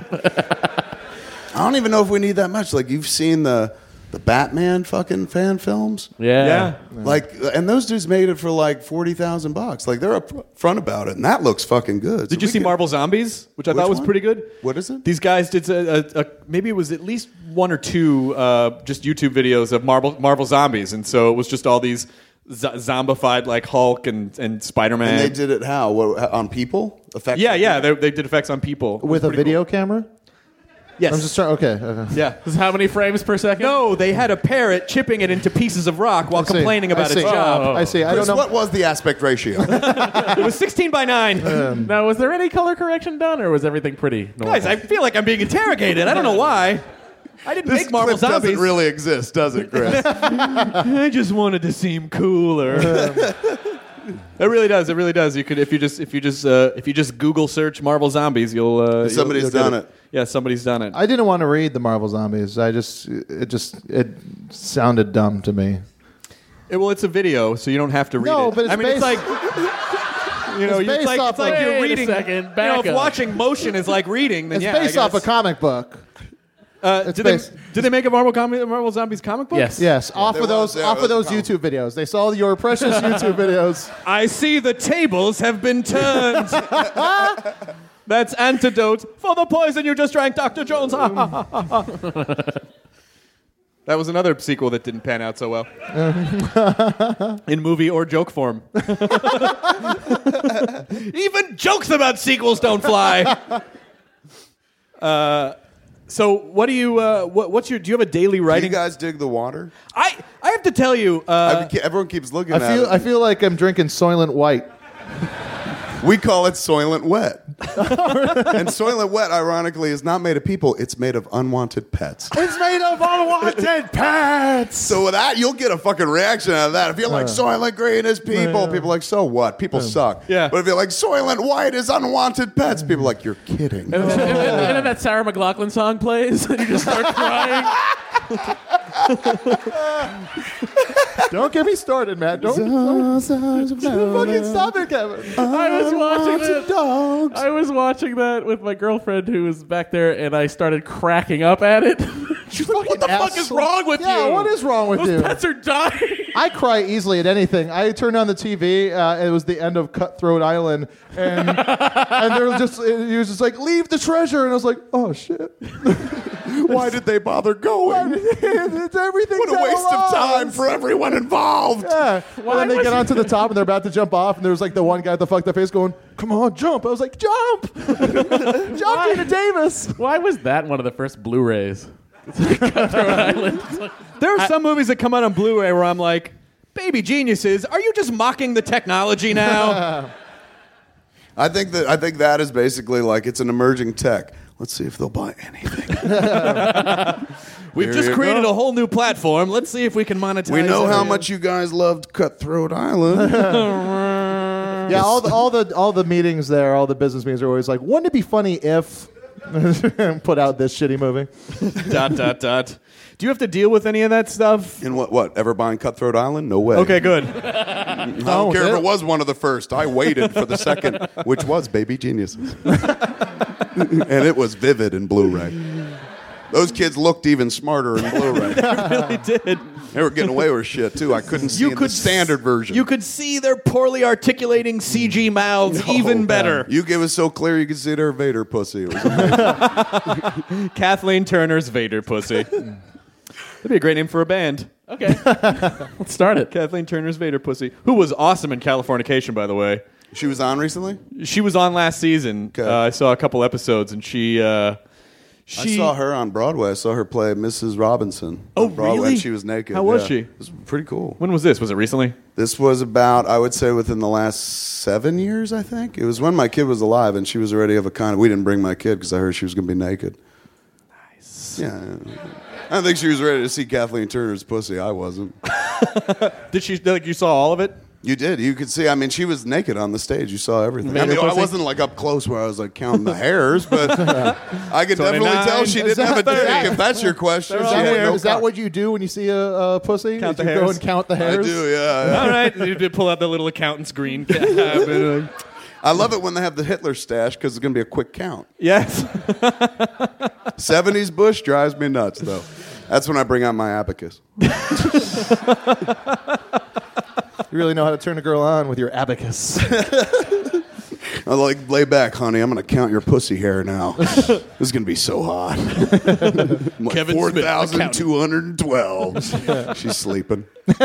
I don't even know if we need that much. Like, you've seen the the Batman fucking fan films? Yeah. Yeah. Like, and those dudes made it for like forty thousand bucks. Like, they're upfront about it, and that looks fucking good. Did So you we see could- Marvel Zombies, which I Which thought was one? pretty good? What is it? These guys did a, a, a maybe it was at least one or two uh, just YouTube videos of Marvel Marvel Zombies, and so it was just all these z- zombified like Hulk and and Spider Man. And they did it how? What, on people? Effects Yeah, on yeah, people? they, they did effects on people With a video camera? Yes. I'm just trying. Okay. okay. Yeah. This is how many frames per second? No, they had a parrot chipping it into pieces of rock while I see. complaining about I its see. job. I see. I Chris, don't know. what was the aspect ratio? It was sixteen by nine. Now, was there any color correction done, or was everything pretty normal? Guys, I feel like I'm being interrogated. I don't know why. I didn't This make Marvel clip Zombies. doesn't really exist, does it, Chris? I just wanted to seem cooler. It really does. It really does. You could if you just if you just uh, if you just Google search Marvel Zombies, you'll uh, Somebody's you'll, you'll done get it. Yeah, somebody's done it. I didn't want to read the Marvel Zombies. I just, it just, it sounded dumb to me. It- well, it's a video, so you don't have to read No, it. but it's I mean, it's based- like you know, It's it's based like off it's like of- you're Wait a reading. second, you know, back if up. watching motion is like reading, then It's yeah, I based off a guess. comic book. Uh, it's did based- they did they make a Marvel comic, Marvel Zombies comic book? Yes. Yes, off there of those, was- yeah, off it of those was a comic. YouTube videos. They saw your precious YouTube videos. I see the tables have been turned. That's antidote for the poison you just drank, Doctor Jones. That was another sequel that didn't pan out so well. In movie or joke form. Even jokes about sequels don't fly. Uh, so what do you, uh, what, what's your, do you have a daily Do you writing? guys dig the water? I, I have to tell you, uh, I mean, everyone keeps looking I at feel, it. I feel like I'm drinking Soylent White. We call it Soylent Wet. And Soylent Wet, ironically, is not made of people. It's made of unwanted pets. It's made of unwanted pets. So with that, you'll get a fucking reaction out of that. If you're like, Uh, Soylent Green is people, uh, people are like, so what? People uh, suck. Yeah. But if you're like, Soylent White is unwanted pets, people are like, you're kidding. And then, and then- and then that Sarah McLachlan song plays, and you just start crying. Don't get me started, Matt. Don't, don't, fucking stop it, Kevin. I was watching that. Dogs. I was watching that with my girlfriend who was back there, and I started cracking up at it. She's like, "What the fuck is asshole. wrong with Yeah, you? what is wrong with Those you?" pets are dying." I cry easily at anything. I turned on the T V. Uh, it was the end of Cutthroat Island, and and there was just he was just like, "Leave the treasure," and I was like, "Oh shit." Why did they bother going? It's everything. What a waste of time for everyone involved. Yeah. Why And then they was get it- onto the top and they're about to jump off, and there's like the one guy with the fucked up face going, "Come on, jump!" I was like, "Jump, jump, Gina Davis." Why was that one of the first Blu-rays? Cutthroat Island. It's like- There are some movies that come out on Blu-ray where I'm like, baby geniuses, are you just mocking the technology now? I think that I think that is basically like it's an emerging tech. Let's see if they'll buy anything. We've Here just you created go. a whole new platform. Let's see if we can monetize We know it. how much you guys loved Cutthroat Island. Yeah, all the all the all the meetings there, all the business meetings are always like, "Wouldn't it be funny if?" Put out this shitty movie. dot, dot, dot. Do you have to deal with any of that stuff? And what? What? Ever buying Cutthroat Island? No way. Okay, good. I don't No, care if it- it was one of the first. I waited for the second, which was Baby Geniuses, and it was vivid in Blu-ray. Those kids looked even smarter in Blu-ray. They really did. They were getting away with shit too. I couldn't see in the standard version. You could see their poorly articulating C G mouths even better. You gave us so clear you could see their Vader pussy. It was amazing. Kathleen Turner's Vader pussy. That'd be a great name for a band. Okay. Let's start it. Kathleen Turner's Vader pussy, who was awesome in Californication, by the way. She was on recently. She was on last season. Okay. Uh, I saw a couple episodes, and she. Uh, I she saw her on Broadway. I saw her play Missus Robinson. Oh, on Broadway, really? And she was naked. How was Yeah. she? It was pretty cool. When was this? Was it recently? This was about, I would say, within the last seven years, I think. It was when my kid was alive, and she was already of a kind of... We didn't bring my kid because I heard she was going to be naked. Nice. Yeah. I don't think she was ready to see Kathleen Turner's pussy. I wasn't. Did she, like, you saw all of it? You did. You could see. I mean, she was naked on the stage. You saw everything. I Vader mean, I pussy? wasn't like up close where I was like counting the hairs, but I could definitely twenty-nine. tell she Is didn't have a that- dick. that- If that's your question, Is she that, had what, no is that cock. what you do when you see a, a pussy? Count Is the you go hairs? and count the I hairs? do? Yeah. yeah. All right. You did pull out the little accountant's green cap. I love it when they have the Hitler stash because it's going to be a quick count. Yes. seventies Bush drives me nuts, though. That's when I bring out my abacus. You really know how to turn a girl on with your abacus. I like, lay back, honey. I'm going to count your pussy hair now. This is going to be so hot. Like Kevin four Smith, thousand two hundred twelve. She's sleeping.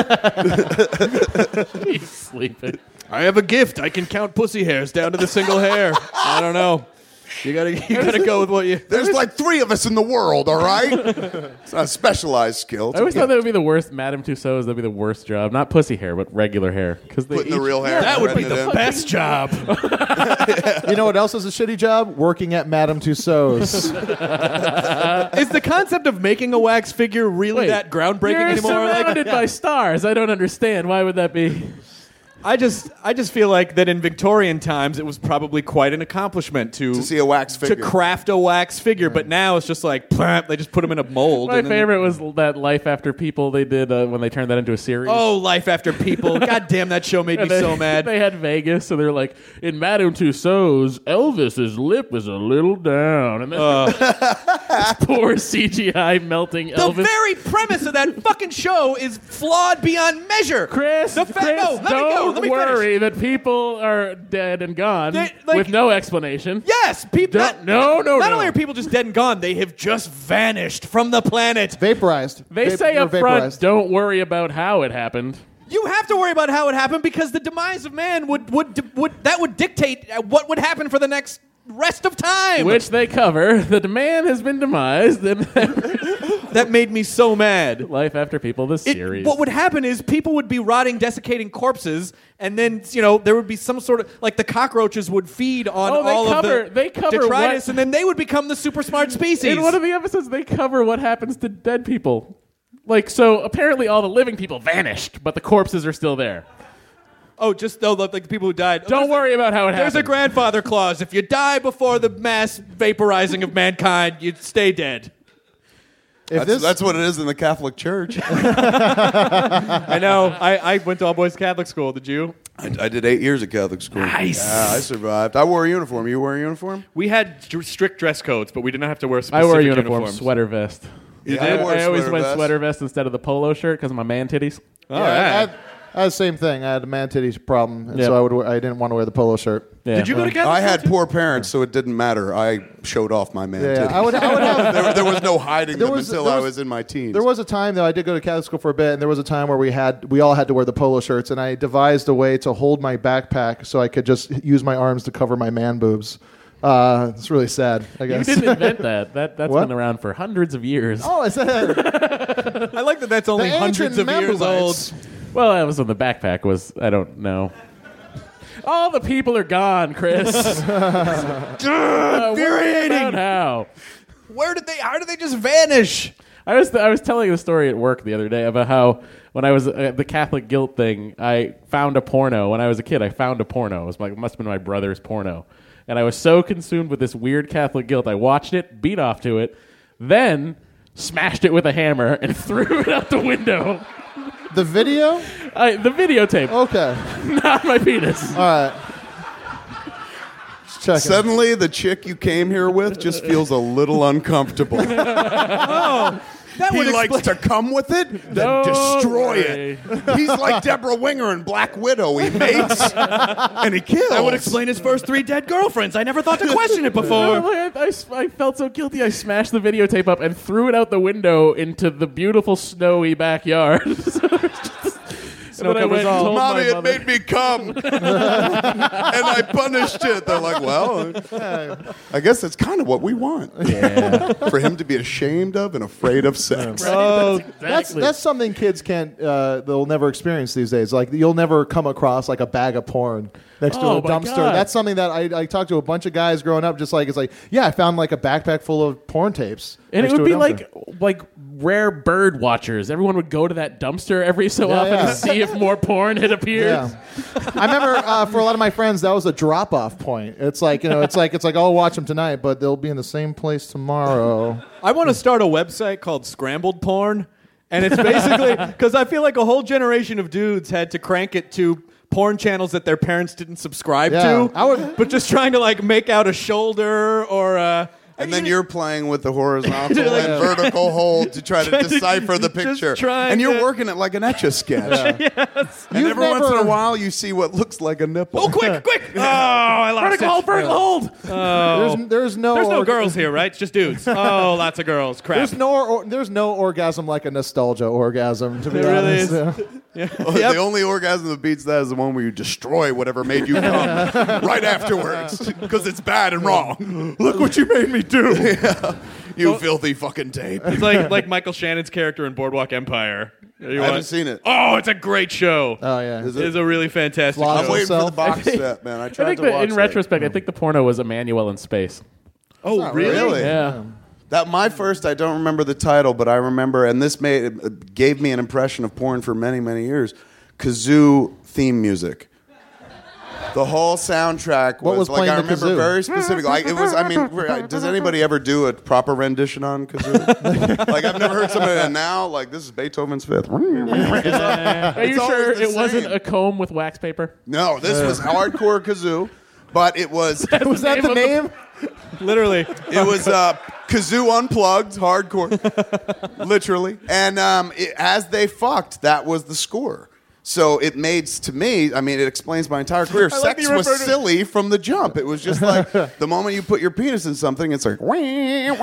He's sleeping. I have a gift. I can count pussy hairs down to the single hair. I don't know. You gotta, you gotta go with what you. There's like three of us in the world, all right? It's not a specialized skill. It's I always a thought that would be the worst. Madame Tussauds, that'd be the worst job. Not pussy hair, but regular hair. Because they Putting the each- real hair. That would be threading it the in. best job. You know what else is a shitty job? Working at Madame Tussauds. Is the concept of making a wax figure really Wait, that groundbreaking You're anymore? Like, surrounded by stars. I don't understand. Why would that be? I just, I just feel like that in Victorian times it was probably quite an accomplishment to To see a wax to figure. craft a wax figure. But now it's just like plamp, they just put them in a mold. My and then- favorite was that Life After People they did uh, when they turned that into a series. Oh, Life After People! God damn, that show made me And they, so mad. They had Vegas, so they're like, in Madame Tussauds, Elvis's lip is a little down, and then this poor C G I melting The Elvis. very premise of that fucking show is flawed beyond measure. Chris, the fa- Chris, no, let me don't go. Let me worry finish. that people are dead and gone They- like- with no explanation. Yes, people. Don't- no, no, Not no. only are people just dead and gone, they have just vanished from the planet. Vaporized. They Va- say you're up front, vaporized. don't worry about how it happened. You have to worry about how it happened because the demise of man would would would that would dictate what would happen for the next rest of time. Which they cover. The man has been demised. And That made me so mad. Life After People, the It- series. what would happen is people would be rotting, desiccating corpses, and then you know there would be some sort of like the cockroaches would feed on Oh, they all cover- of the they cover detritus, what- and then they would become the super smart species. In one of the episodes, they cover what happens to dead people. Like, so apparently all the living people vanished, but the corpses are still there. oh, just oh, like the people who died. Don't There's a- worry about how it There's happened. a grandfather clause. If you die before the mass vaporizing of mankind, you stay dead. If That's, this, that's what it is in the Catholic Church. I know. I, I went to all boys Catholic school. Did you? I, I did eight years at Catholic school. Nice. Yeah, I survived. I wore a uniform. You wore a uniform? We had st- strict dress codes, but we did not have to wear I specific wore a uniform, uniforms. sweater vest. You I, did? I wore a I always sweater went vest. sweater vest instead of the polo shirt because of my man titties. All yeah, right. I, had, I had the same thing. I had a man titties problem, and Yep. so I would. wear- I didn't want to wear the polo shirt. Yeah. Did you go to Catholic I school had too? poor parents, so it didn't matter. I showed off my man Yeah, titties. I would. I would have. there, there was no hiding There them was- until there I was- was in my teens. There was a time though I did go to Catholic school for a bit, and there was a time where we had we all had to wear the polo shirts, and I devised a way to hold my backpack so I could just use my arms to cover my man boobs. Uh, it's really sad. I You guess. didn't invent that. That that's What? been around for hundreds of years. Oh, I said I like that. That's only the hundreds ancient of years old. Memelites. Well, that was when the backpack was. I don't know. All the people are gone, Chris. uh, infuriating. about how? Where did they? How did they just vanish? I was I was telling a story at work the other day about how when I was at the Catholic guilt thing, I found a porno. When I was a kid, I found a porno. It was like, must have been my brother's porno. And I was so consumed with this weird Catholic guilt, I watched it, beat off to it, then smashed it with a hammer and threw it out the window. The video? I, the videotape, Okay. not my penis. All right. Just checking. Suddenly, the chick you came here with just feels a little uncomfortable. That would he likes explain- to come with it, then Don't destroy worry. it. He's like Deborah Winger in Black Widow. He mates and he kills. That would explain his first three dead girlfriends. I never thought to question it before. No, like, I, I, I felt so guilty. I smashed the videotape up and threw it out the window into the beautiful snowy backyard. So Snow then I covers went and all. told Mommy, my it mother. made me come. And I punished it. They're like, well, I guess that's kind of what we want. Yeah. For him to be ashamed of and afraid of sex. Oh, Exactly. that's that's something kids can't. Uh, they'll never experience these days. Like you'll never come across like a bag of porn next Oh, to a my dumpster. God. That's something that I, I talked to a bunch of guys growing up. Just like it's like, yeah, I found like a backpack full of porn tapes. And it next would to be a like dumpster. like rare bird watchers. Everyone would go to that dumpster every so Yeah, often yeah. to see if more porn had appeared. Yeah, I remember uh, for a lot of my friends that was a drop off point. It's like you know, it's like it's like I'll watch them tonight, but they'll be in the same place tomorrow. I want to start a website called Scrambled Porn, and it's basically because I feel like a whole generation of dudes had to crank it to porn channels that their parents didn't subscribe Yeah, to. I would- but just trying to like make out a shoulder or. Uh, And then you're playing with the horizontal Like- and vertical hold to try to Trying to- decipher the just picture. trying And you're to- working it like an Etch-a-Sketch. yes. And You've every once in a never- while, you see what looks like a nipple. Oh, quick, quick! Oh, I lost Vertical it. hold, vertical hold. There's, there's no There's no org- girls here, right? It's just dudes. Oh, lots of girls. Crap. There's no or, there's no orgasm like a nostalgia orgasm. To be There really honest, is. Yeah. Oh, Yep. The only orgasm that beats that is the one where you destroy whatever made you come right afterwards because it's bad and wrong. Look what you made me do. Yeah. You filthy fucking tape. It's like like Michael Shannon's character in Boardwalk Empire. You I haven't seen it. Oh, it's a great show. Oh yeah. Is It is a really fantastic Flaws I'm show. waiting for the Yourself? box set, man. I I tried think to that watch in that. retrospect, I think the porno was Emmanuel in space. Oh, not really? Really? Yeah. That my first, I don't remember the title, but I remember, and this made it gave me an impression of porn for many, many years. Kazoo theme music. The whole soundtrack was, What was like playing I the remember kazoo? very specific. Like it was. I mean, re- does anybody ever do a proper rendition on kazoo? Like I've never heard somebody. And now, like this is Beethoven's Fifth. Are you It's sure always the it wasn't same. a comb with wax paper? No, this was hardcore kazoo, but it was Was that the of the- name? Literally. it was uh, kazoo unplugged, hardcore, literally. And um, it, as they fucked, that was the score. So it made to me. I mean, it explains my entire career. like Sex you was referred to- silly from the jump. It was just like the moment you put your penis in something, it's like. I hear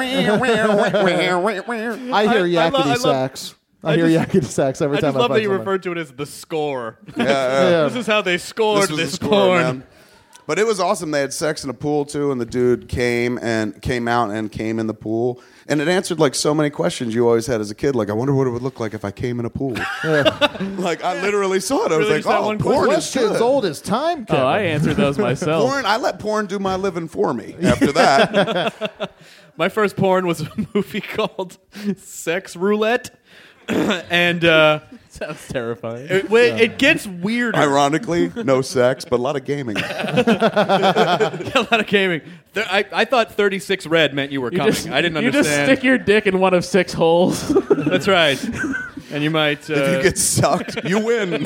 I- I yakety lo- I love- sax. I, I hear just- yakety sax every I time just I love find that you something. referred to it as the score. Yeah, yeah. Yeah. This is how they scored This was this, the score, porn. man. But it was awesome. They had sex in a pool too, and the dude came and came out and came in the pool, and it answered like so many questions you always had as a kid. Like, I wonder what it would look like if I came in a pool. Like, I literally saw it. I was Really like, just that oh, one porn is Questions good. old as time, Kevin. Oh, I answered those myself. Porn. I let porn do my living for me. After that, My first porn was a movie called Sex Roulette. and uh, Sounds terrifying. it, well, it gets weirder. ironically, no sex, but a lot of gaming. A lot of gaming. There, I, I thought thirty-six red meant you were You coming. just, I didn't you just understand. stick your dick in one of six holes. That's right. And you might. Uh, If you get sucked, you win.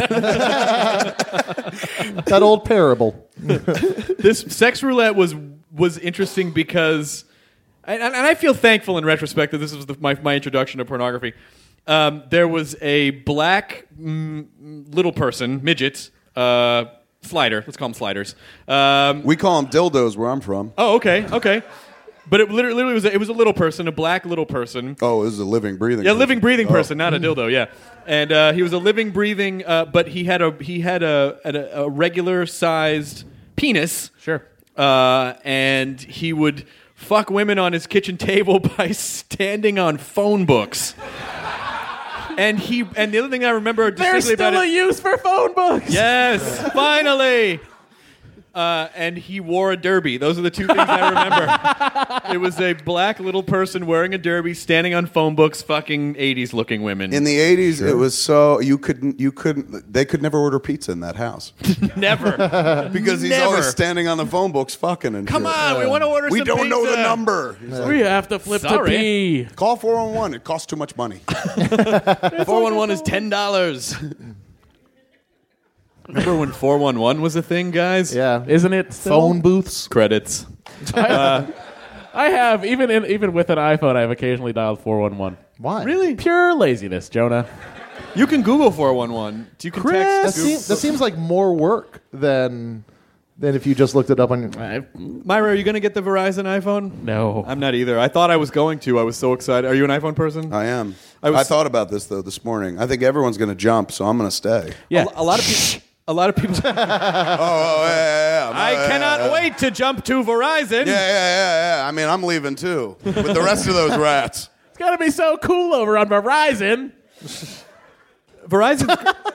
That old parable. this Sex Roulette was was interesting because, and, and I feel thankful in retrospect that this was the, my my introduction to pornography. Um, there was a black mm, little person, midget, uh, slider. Let's call them sliders. Um, We call them dildos where I'm from. oh, okay, okay. But it literally, literally was a, it was a little person, a black little person. Oh, this is a living, breathing. Yeah, person. living, breathing Oh. person, not a dildo. Yeah, and uh, he was a living, breathing, uh, but he had a he had a a, a regular sized penis. Sure. Uh, and he would fuck women on his kitchen table by standing on phone books. And he and the other thing I remember There's distinctly still about a it. use for phone books. Yes, finally. Uh, and he wore a derby. Those are the two things I remember. It was a black little person wearing a derby, standing on phone books, fucking eighties looking women. In the eighties, it was so you couldn't you couldn't they could never order pizza in that house Never. because he's Never. always standing on the phone books fucking and Come shit. on, we want to order We some don't know the pizza. number. We have to flip Sorry. to P. Call four one one. It costs too much money. four one one is ten dollars. Remember when four one one was a thing, guys? Yeah. Isn't it still? Phone booths. Credits. I have even in, even with an iPhone, I've occasionally dialed four one one. Why? Really? Pure laziness, Jonah. You can Google four one one. You can That, text. seem, that seems like more work than than if you just looked it up on your. I, Myra, are you going to get the Verizon iPhone? no. I'm not either. I thought I was going to. I was so excited. Are you an iPhone person? I am. I I, was- thought about this though this morning. I think everyone's going to jump, so I'm going to stay. yeah. A, a lot of people. A lot of people. Oh, oh yeah, yeah, yeah. I Yeah, cannot yeah, yeah. wait to jump to Verizon. Yeah, yeah, yeah, yeah. I mean, I'm leaving too with the rest of those rats. It's got to be so cool over on Verizon. Verizon.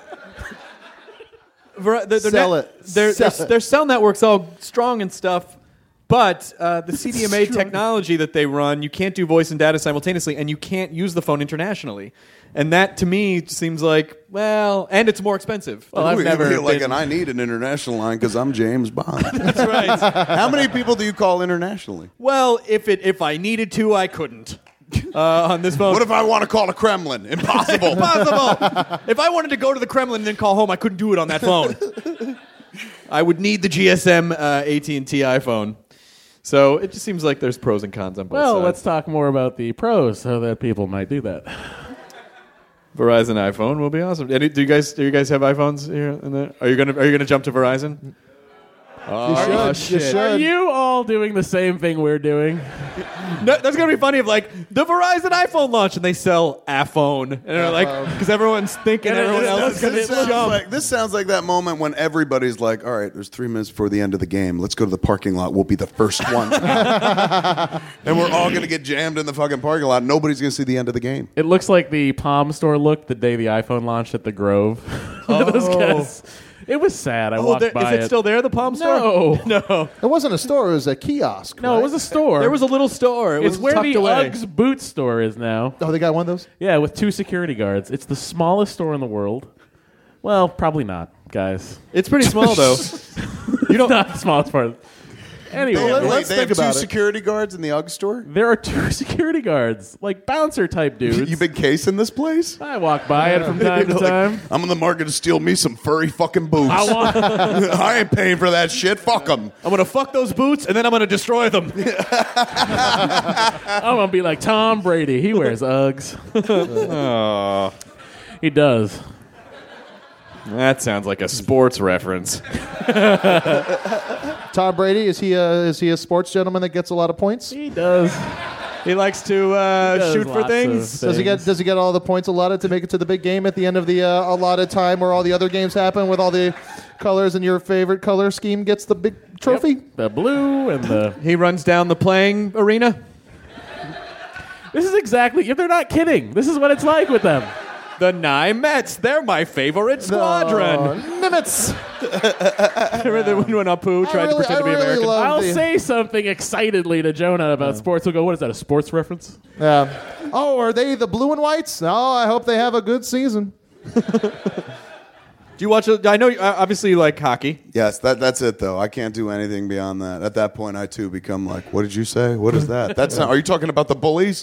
Ver- their, their Sell net- it. Their, Sell their, it. their cell network's all strong and stuff, but uh, the C D M A technology that they run, you can't do voice and data simultaneously, and you can't use the phone internationally. And that, to me, seems like, well, and it's more expensive. Well, I've Ooh, never you're like, been- and I need an international line because I'm James Bond. That's right. How many people do you call internationally? Well, if it if I needed to, I couldn't. Uh, on this phone. What if I want to call the Kremlin? Impossible. Impossible. If I wanted to go to the Kremlin and then call home, I couldn't do it on that phone. I would need the G S M uh, A T and T iPhone. So it just seems like there's pros and cons on both Well, sides. let's talk more about the pros so that people might do that. Verizon iPhone will be awesome. Any, do you guys do you guys have iPhones here? In the, are you gonna are you gonna jump to Verizon? You should. You shit. Are should. you all doing the same thing we're doing? No, that's gonna be funny if like the Verizon iPhone launched and they sell a phone and they're like because everyone's thinking And it- everyone it else does- is it gonna This sounds, jump. like, this sounds like that moment when everybody's like, all right, there's three minutes before the end of the game. Let's go to the parking lot. We'll be the first one. And we're all going to get jammed in the fucking parking lot. Nobody's going to see the end of the game. It looks like the Palm Store looked the day the iPhone launched at the Grove. Those guys. It was sad. I Oh, walked there, by is it, still there? The Palm Store? No. no. It wasn't a store. It was a kiosk. No, right? it was a store. There was a little store. It It's was where tucked the away. Uggs boot store is now. Oh, they got one of those. Yeah, with two security guards. It's the smallest store in the world. Well, probably not, guys. It's pretty small though. You don't not the smallest part. Anyway, Well, Wait, let's they think have two about it. security guards in the Ugg store? there are two security guards, like bouncer type dudes. You been casing this place? I walk by it from time to Like, time. I'm in the market to steal me some furry fucking boots. I want. I ain't paying for that shit. Fuck them. I'm gonna fuck those boots and then I'm gonna destroy them. I'm gonna be like Tom Brady. He wears Uggs. He does. That sounds like a sports reference. Tom Brady, is he a is he a sports gentleman that gets a lot of points? He does. He likes to uh, He does shoot for lots things. of Does he get Does he get all the points allotted to make it to the big game at the end of the uh, allotted time where all the other games happen with all the colors and your favorite color scheme gets the big trophy? Yep. The blue and the. He runs down the playing arena. This is exactly. If they're not kidding, this is what it's like with them. The Nye Mets. They're my favorite squadron. Oh, Nimitz. Remember when, when Apu I tried really- to pretend I to be really American? love I'll the- say something excitedly to Jonah about sports. He'll go, "What is that? A sports reference?" Um, oh, are they the blue and whites? Oh, I hope they have a good season. Do you watch? I know. You, uh, obviously, you like hockey. Yes, that that's it though. I can't do anything beyond that. At that point, I too become like, "What did you say? What is that? That's not, are you talking about the bullies?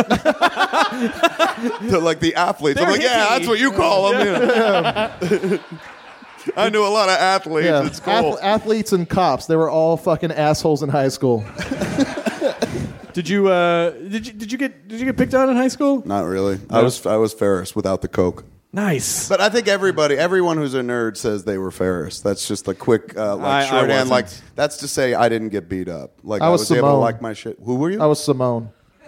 They're like the athletes." I'm They're like, "Yeah, hippie. that's what you call them." Yeah. I knew a lot of athletes Yeah. at school. Ath- athletes and cops, they were all fucking assholes in high school. Did you? Uh, did you? Did you get? Did you get picked on in high school? Not really. I was I was Ferris without the coke. Nice. But I think everybody, everyone who's a nerd says they were Ferris. That's just a quick, uh, I- like I shorthand. Like wasn't. that's to say I didn't get beat up. Like I I was was, able to Simone. like my shit. Who were you? I was Simone.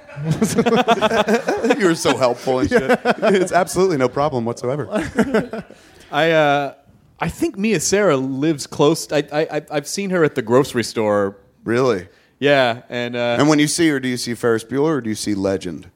You were so helpful and shit. It's absolutely no problem whatsoever. I. Uh, I think Mia Sarah lives close. I, I. I've seen her at the grocery store. Really? Yeah, and. Uh, And when you see her, do you see Ferris Bueller or do you see Legend?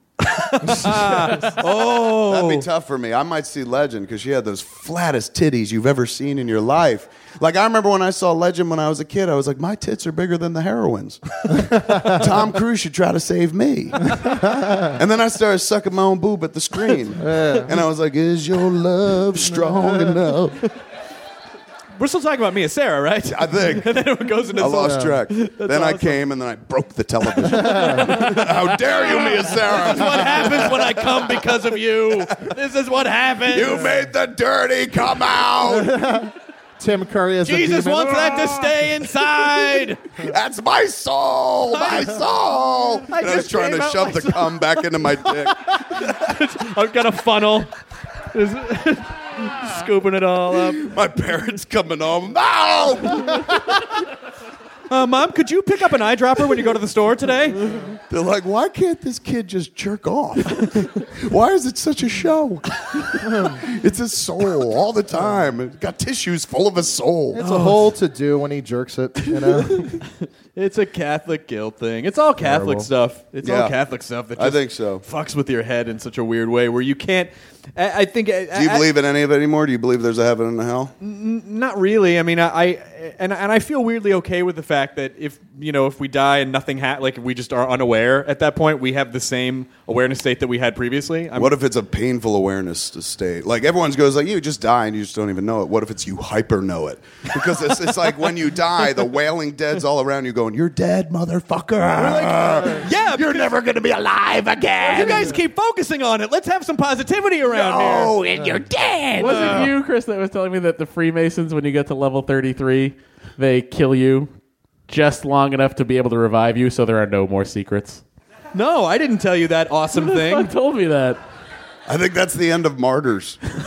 oh, That'd be tough for me. I might see Legend because she had those flattest titties you've ever seen in your life. Like, I remember when I saw Legend when I was a kid, I was like, my tits are bigger than the heroines. Tom Cruise should try to save me. And then I started sucking my own boob at the screen. And I was like, is your love strong enough? we're still talking about Mia Sarah, right? I think. And then it goes into I some- lost track. Then I awesome. came and then I broke the television. How dare you, Mia Sarah? What happens when I come because of you? This is what happens. You made the dirty come out. Tim Curry as Jesus the demon. wants that to stay inside. That's my soul, my soul. I and I was just trying came to out shove the myself. cum back into my dick. I've got a funnel. Scooping it all up. My parents coming home. No! Uh, Mom, could you pick up an eyedropper when you go to the store today? They're like, why can't this kid just jerk off? Why is it such a show? It's his soul all the time. It's got tissues full of his soul. It's a whole to do when he jerks it, you know. It's a Catholic guilt thing. It's all Catholic Terrible. stuff. It's all Yeah. Catholic stuff that I just think so. fucks with your head in such a weird way where you can't. I, I think. Do you believe in any of it anymore? Do you believe there's a heaven and a hell? Not really. I mean, I, I and and I feel weirdly okay with the fact that if you know if we die and nothing ha- like if we just are unaware at that point, we have the same awareness state that we had previously. I'm, What if it's a painful awareness state? Like everyone goes like, you just die and you just don't even know it. What if it's you hyper know it? Because it's, it's like when you die, the wailing dead's all around you going, you're dead, motherfucker. yeah, You're never going to be alive again. you guys keep focusing on it. Let's have some positivity around here. Oh, and you're dead. Was it you, Chris, that was telling me that the Freemasons, when you get to level thirty-three, they kill you just long enough to be able to revive you so there are no more secrets? No, I didn't tell you that awesome Who the thing. fuck told me that? I think that's the end of martyrs. I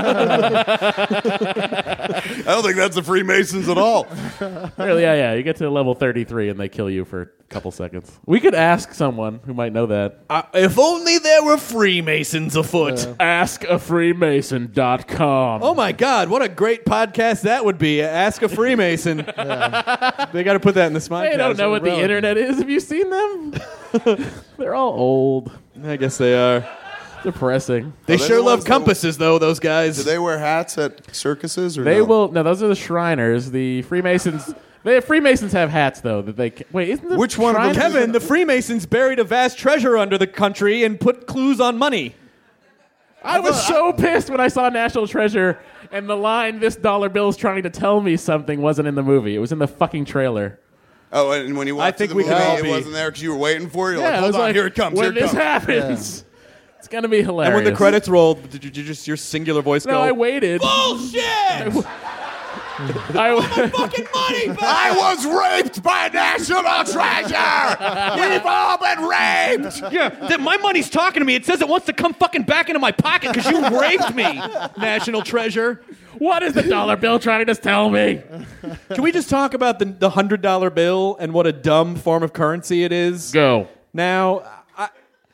don't think that's the Freemasons at all. Really, yeah, yeah. You get to level thirty-three and they kill you for a couple seconds. We could ask someone who might know that. Uh, if only there were Freemasons afoot. ask a freemason dot com. Oh my God, what a great podcast that would be. Ask a Freemason. They got to put that in the smile. They don't know what the internet is. Have you seen them? They're all old. I guess they are. Depressing. They Are they sure the love ones that- compasses, though, those guys. Do they wear hats at circuses or They no? will. No, those are the Shriners. The Freemasons. The Freemasons have hats though that they. ca- Wait, isn't the Which one of them- Shriners- Kevin, the Freemasons buried a vast treasure under the country and put clues on money. I was so pissed when I saw National Treasure and the line "This dollar bill's trying to tell me something" wasn't in the movie. It was in the fucking trailer. Oh, and when you watched think the we movie, can all it be- wasn't there because you were waiting for it. You're Yeah, like, I hold was on, like, here it comes. When here it this comes. happens, it's gonna be hilarious. And when the credits rolled, did you, did you just your singular voice no, go? I waited. Bullshit! I, Fucking money back! I was raped by National Treasure. We've all been raped. Yeah, th- my money's talking to me. It says it wants to come fucking back into my pocket because you raped me. National treasure. what is the dollar bill trying to tell me? Can we just talk about the the hundred dollar bill and what a dumb form of currency it is? Go. Now,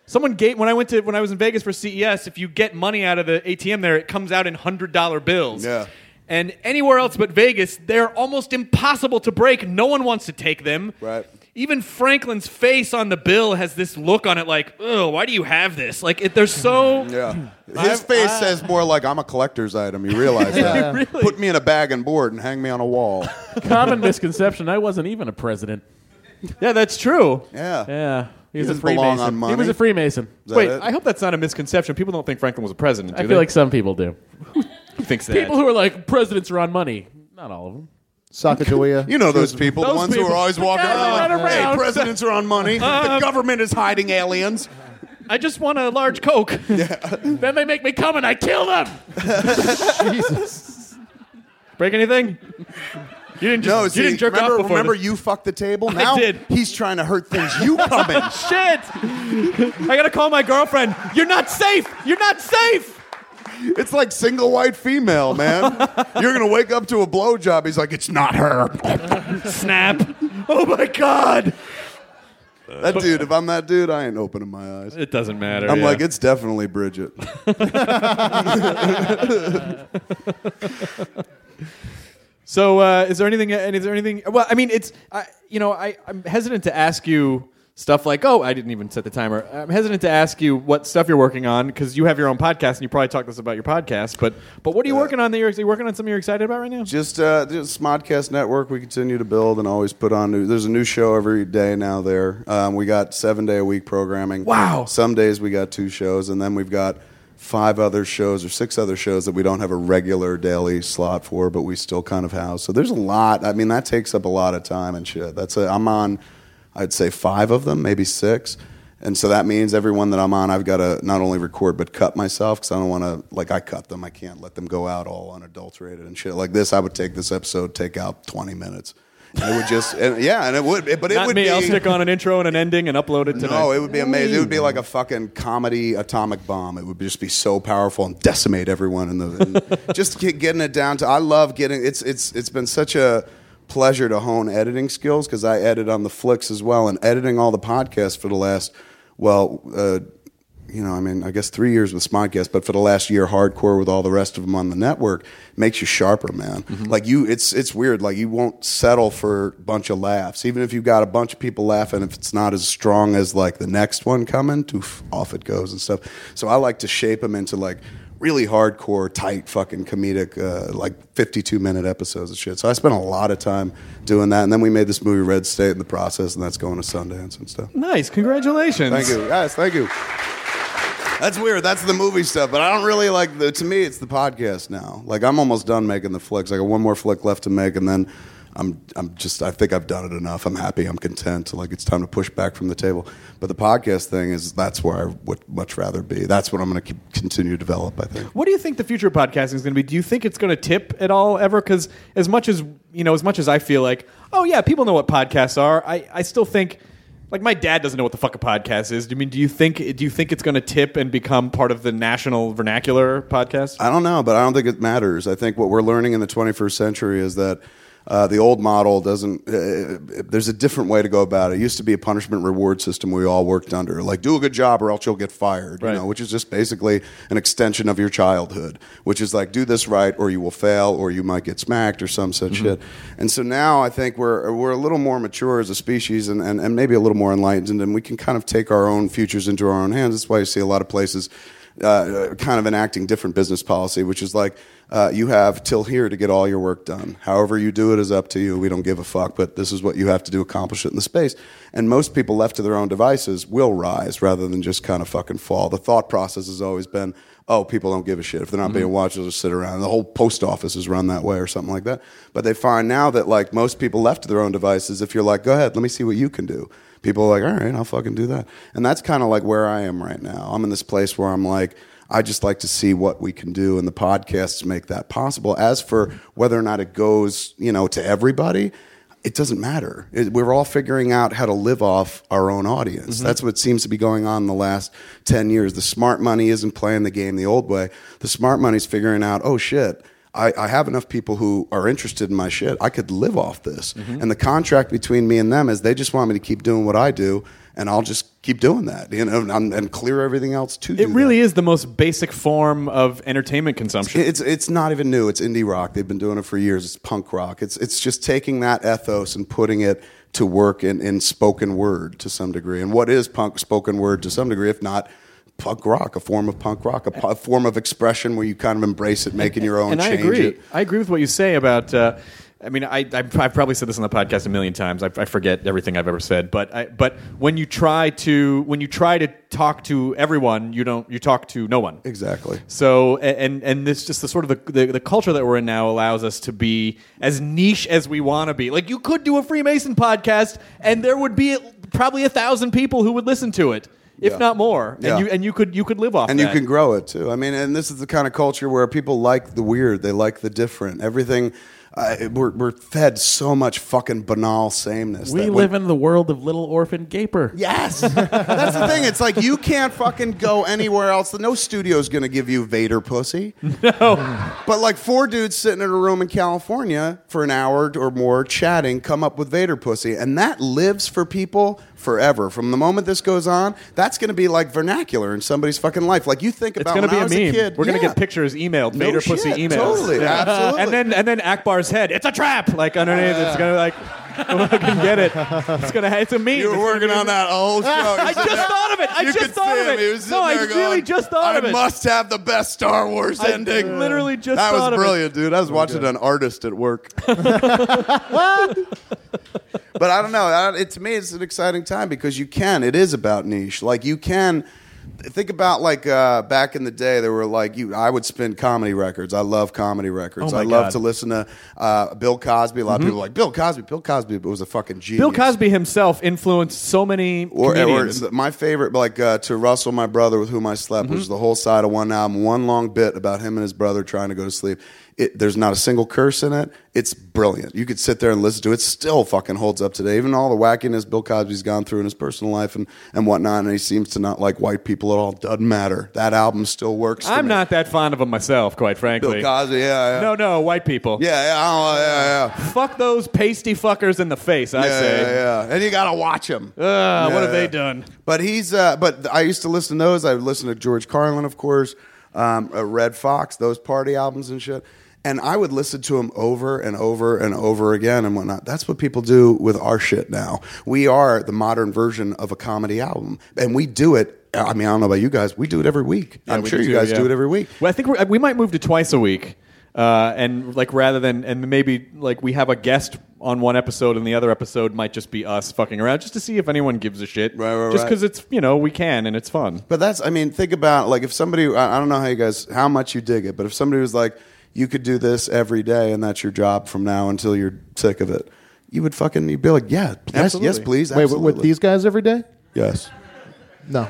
Someone gave when I went to when I was in Vegas for C E S. If you get money out of the A T M there, it comes out in hundred dollar bills. Yeah. And anywhere else but Vegas, they're almost impossible to break. No one wants to take them. Right. Even Franklin's face on the bill has this look on it, like, "Oh, why do you have this?" Like, it, they're so. Yeah. His face I- says more like I'm a collector's item. You realize that? Really? Put me in a bag and board and hang me on a wall. Common misconception. I wasn't even a president. Yeah, that's true. Yeah. Yeah. He was He a doesn't belong Freemason. on money. He was a Freemason. Is that Wait, it? I hope that's not a misconception. People don't think Franklin was a president. Do I they? feel like some people do. Who thinks that? People who are like, presidents are on money. Not all of them. Sacagawea. You know those people, the Those ones who people. are always The walking guys that around. run Hey, around. presidents are on money. the government is hiding aliens. I just want a large Coke. Then they make me come and I kill them. Jesus. Break anything? You didn't just No, you see, didn't jerk remember, off before remember this. you fucked the table? Now did. he's trying to hurt things you come in. Shit! I gotta call my girlfriend. You're not safe. You're not safe. It's like single white female, man. You're going to wake up to a blowjob. He's like, it's not her. Snap. Oh my god. That dude, if I'm that dude, I ain't opening my eyes. It doesn't matter. I'm yeah. like, it's definitely Bridget. So, uh, is there anything? And is there anything? Well, I mean, it's I, you know, I, I'm hesitant to ask you stuff like, oh, I didn't even set the timer. I'm hestant to ask you what stuff you're working on because you have your own podcast and you probably talk to us about your podcast. But, but what are you Uh, working on? That you're, are you working on something you're excited about right now? Just, uh, just Smodcast Network. We continue to build and always put on new. There's a new show every day now there. Um, we got seven day a week programming. Wow. Some days we got two shows, and then we've got five other shows or six other shows that we don't have a regular daily slot for, but we still kind of house. So there's a lot. I mean, that takes up a lot of time and shit. That's a, I'm on, I'd say five of them, maybe six. And so that means every one that I'm on, I've got to not only record but cut myself because I don't want to, like, I cut them. I can't let them go out all unadulterated and shit. Like this, I would take this episode, take out twenty minutes. And it would just, and, yeah, and it would, but it Not would me. be. I'll stick on an intro and an ending and upload it tonight. No, it would be amazing. It would be like a fucking comedy atomic bomb. It would just be so powerful and decimate everyone in the. And just get, getting it down to. I love getting. It's it's it's been such a pleasure to hone editing skills because I edit on the flicks as well, and editing all the podcasts for the last well. Uh, you know, I mean, I guess three years with Smodcast, but for the last year, hardcore with all the rest of them on the network makes you sharper, man. Mm-hmm. Like you, it's it's weird. Like you won't settle for a bunch of laughs, even if you've got a bunch of people laughing. If it's not as strong as like the next one coming, toof, off it goes and stuff. So I like to shape them into like really hardcore, tight, fucking comedic, uh, like fifty-two minute episodes of shit. So I spent a lot of time doing that, and then we made this movie Red State in the process, and that's going to Sundance and stuff. Nice, congratulations. Thank you, guys. Thank you. That's weird. That's the movie stuff, but I don't really like the. To me, it's the podcast now. Like I'm almost done making the flicks. I got one more flick left to make, and then I'm I'm just. I think I've done it enough. I'm happy. I'm content. Like it's time to push back from the table. But the podcast thing is that's where I would much rather be. That's what I'm going to continue to develop. I think. What do you think the future of podcasting is going to be? Do you think it's going to tip at all ever? Because as much as you know, as much as I feel like, oh yeah, people know what podcasts are. I, I still think. Like my dad doesn't know what the fuck a podcast is. Do you mean do you think do you think it's going to tip and become part of the national vernacular podcast? I don't know, but I don't think it matters. I think what we're learning in the twenty-first century is that uh, the old model doesn't. Uh, there's a different way to go about it. It used to be a punishment reward system we all worked under, like do a good job or else you'll get fired. You Right. know, which is just basically an extension of your childhood, which is like do this right or you will fail or you might get smacked or some such Mm-hmm. shit. And so now I think we're we're a little more mature as a species and, and, and maybe a little more enlightened, and we can kind of take our own futures into our own hands. That's why you see a lot of places uh, kind of enacting different business policy, which is like uh, you have till here to get all your work done. However you do it is up to you. We don't give a fuck, but this is what you have to do, accomplish it in the space. And most people left to their own devices will rise rather than just kind of fucking fall. The thought process has always been, oh, people don't give a shit. If they're not being watched, they'll just sit around. The whole post office is run that way or something like that. But they find now that like most people left to their own devices, if you're like, go ahead, let me see what you can do. People are like, all right, I'll fucking do that. And that's kind of like where I am right now. I'm in this place where I'm like, I just like to see what we can do, and the podcasts make that possible. As for whether or not it goes, you know, to everybody, it doesn't matter. It, we're all figuring out how to live off our own audience. Mm-hmm. That's what seems to be going on in the last ten years. The smart money isn't playing the game the old way. The smart money's figuring out, oh shit, I, I have enough people who are interested in my shit. I could live off this. Mm-hmm. And the contract between me and them is they just want me to keep doing what I do, and I'll just keep doing that, you know, and, and clear everything else to do It really that. is the most basic form of entertainment consumption. It's it's not even new. It's indie rock. They've been doing it for years. It's punk rock. It's it's just taking that ethos and putting it to work in, in spoken word to some degree. And what is punk spoken word to some degree, if not punk rock, a form of punk rock, a, a form of expression where you kind of embrace it, making your own, and change I agree. it. I agree with what you say about. Uh, I mean, I, I've, I've probably said this on the podcast a million times. I, I forget everything I've ever said, but I, but when you try to when you try to talk to everyone, you don't you talk to no one. Exactly. So and and this just the sort of the, the the culture that we're in now allows us to be as niche as we want to be. Like you could do a Freemason podcast, and there would be probably a thousand people who would listen to it. If Yeah. not more, and Yeah. you and you could you could live off and that. you can grow it too. I mean, and this is the kind of culture where people like the weird, they like the different. Everything, uh, we're we're fed so much fucking banal sameness. We that live when- in the world of Little Orphan Gaper. Yes, that's the thing. It's like you can't fucking go anywhere else. No studio's gonna give you Vader pussy. No, but like four dudes sitting in a room in California for an hour or more chatting, come up with Vader pussy, and that lives for people forever. From the moment this goes on, that's going to be like vernacular in somebody's fucking life. Like you think it's about going to when be I a was meme. a kid. We're going to yeah. get pictures emailed, No Vader pussy shit, emails. totally, absolutely. And then and then Akbar's head. It's a trap. Like underneath, it's going to like. I can get it. It's gonna. It's a meme. You were It's working gonna on be- that whole show. I just thought of it. I You just could thought see of him. He it. was No, I sitting there really going, just thought I of it. must have the best Star Wars I ending. literally just that thought was of it. brilliant, dude. I was watching an artist at work. But I don't know. I- It, to me, it's an exciting time because you can. It is about niche. Like you can. Think about like uh, back in the day, there were like you. I would spin comedy records. I love comedy records. Oh my I love God. to listen to uh, Bill Cosby. A lot of people are like Bill Cosby. Bill Cosby was a fucking genius. Bill Cosby himself influenced so many Or, or comedians. my favorite, like uh, to Russell, my brother, with whom I slept, Mm-hmm. was the whole side of one album, one long bit about him and his brother trying to go to sleep. It, there's not a single curse in it. It's brilliant. You could sit there and listen to it. It still fucking holds up today. Even all the wackiness Bill Cosby's gone through in his personal life and, and whatnot, and he seems to not like white people at all. Doesn't matter. That album still works. to I'm me. not that fond of him myself, quite frankly. Bill Cosby, yeah, yeah. No, no, white people. Yeah, yeah, oh, yeah, yeah. Fuck those pasty fuckers in the face. I yeah, say. yeah, yeah. And you gotta watch him. Uh, what Yeah. have they done? But he's, uh, but I used to listen to those. I would listen to George Carlin, of course, um, uh, Red Fox, those party albums and shit. And I would listen to him over and over and over again and whatnot. That's what people do with our shit now. We are the modern version of a comedy album, and we do it. I mean, I don't know about you guys. We do it every week. Yeah, I'm we sure do you too, guys yeah. do it every week. Well, I think we're, we might move to twice a week, uh, and like rather than and maybe like we have a guest on one episode and the other episode might just be us fucking around just to see if anyone gives a shit. Right, right, just right. because it's you know we can and it's fun. But that's, I mean, think about like if somebody, I I don't know how you guys, how much you dig it, but if somebody was like, you could do this every day and that's your job from now until you're sick of it, you would fucking, you'd be like, yeah, yes, Absolutely. yes, please. Wait, Absolutely. with these guys every day? Yes. No.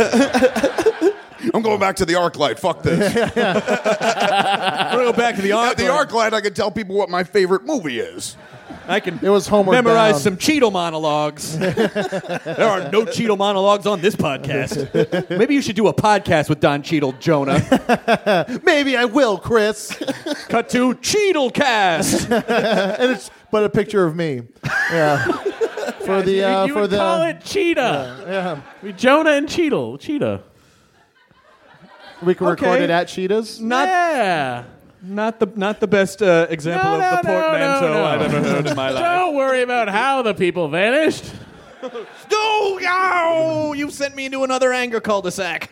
I'm going back to the arc light. Fuck this. We're gonna go back to the At arc. the arc light, I can tell people what my favorite movie is. I can It was Homeward memorize Bound. some Cheeto monologues. There are no Cheeto monologues on this podcast. Maybe you should do a podcast with Don Cheadle, Jonah. Maybe I will, Chris. Cut to Cheadlecast. And it's but a picture of me. Yeah. For the uh, you for would the call it Cheetah. yeah. We- Jonah and Cheetle. Cheetah. We can record Okay. it at Cheetahs. Not yeah. Not the not the best uh, example No, of no, the no, portmanteau no, no. I've ever heard in my life. Don't worry about how the people vanished. No, no, you sent me into another anger cul-de-sac.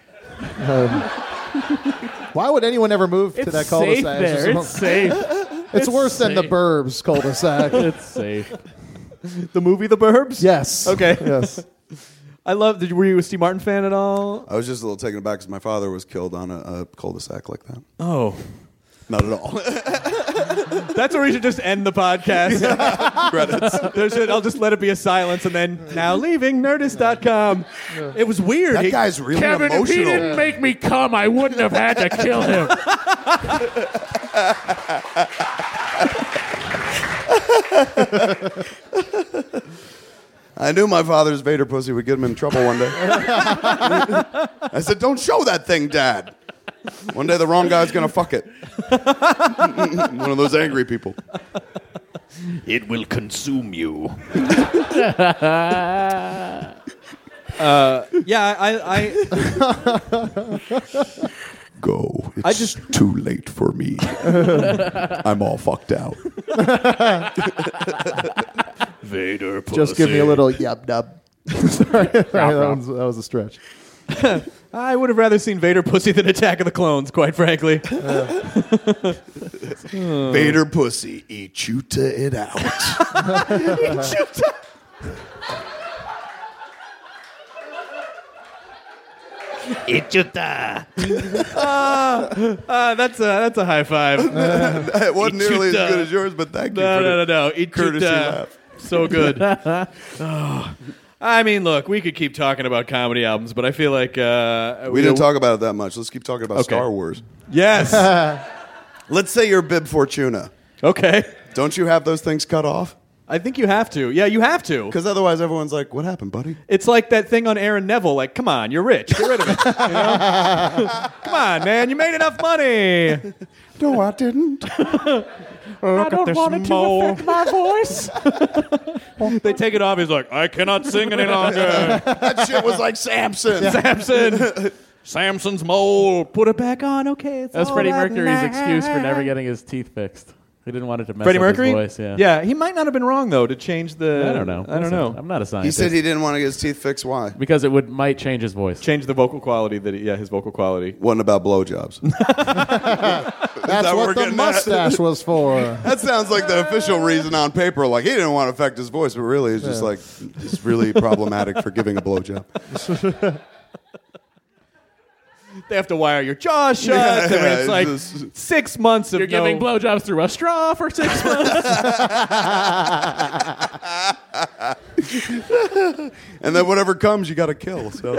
Why would anyone ever move to It's that safe cul-de-sac? It's there. just- It's safe. It's worse than the safe. Burbs cul-de-sac. It's safe. The movie The Burbs? Yes. Okay. Yes. I love. Did, were you a Steve Martin fan at all? I was just a little taken aback because my father was killed on a, a cul-de-sac like that. Oh, Not at all. that's where we should just end the podcast. Credits. There should, I'll just let it be a silence, and then now leaving Nerdist dot com. It was weird. That He- guy's really Kevin, if he emotional. didn't make me come, I wouldn't have had to kill him. I knew my father's Vader pussy would get him in trouble one day. I said, "Don't show that thing, Dad." One day the wrong guy's gonna fuck it. One of those angry people. It will consume you. uh, yeah, I. I Go. It's I just too late for me. I'm all fucked out. Vader pussy. Just give me a little yub dub. Sorry, that, was, that was a stretch. I would have rather seen Vader pussy than Attack of the Clones, quite frankly. Uh. Vader pussy, eat you to it out. Eat you to- Ichuta. uh, uh, that's a that's a high five. It wasn't nearly as good as yours, but thank you no, for no, the no, no. Ichuta. courtesy laugh. So good. Oh. I mean, look, we could keep talking about comedy albums, but I feel like uh, We didn't talk about it that much. Let's keep talking about Okay. Star Wars. Yes. Let's say you're Bib Fortuna. Okay. Don't you have those things cut off? I think you have to. Yeah, you have to. Because otherwise everyone's like, what happened, buddy? It's like that thing on Aaron Neville. Like, come on, you're rich. Get rid of it. You know? Come on, man. You made enough money. No, I didn't. Look at this mole. my voice. They take it off. He's like, I cannot sing any longer. That shit was like Samson. Samson. Samson's mole. Put it back on. Okay. It's That's all Freddie right Mercury's now. excuse for never getting his teeth fixed. He didn't want it to mess Freddie up Mercury? his voice. Yeah. Yeah, he might not have been wrong, though, to change the... I don't know. I don't Listen, know. I'm not a He scientist. said he didn't want to get his teeth fixed. Why? because it would might change his voice. Change the vocal quality. That he, Yeah, his vocal quality. Wasn't about blowjobs. That's we're what the getting at? mustache was for. That sounds like the official reason on paper. Like, he didn't want to affect his voice, but really it's just like, it's really problematic for giving a blowjob. They have to wire your jaw shut. Yeah, and yeah, it's it's like just- six months of You're giving no... blowjobs through a straw for six months. And then whatever comes, you got to kill. So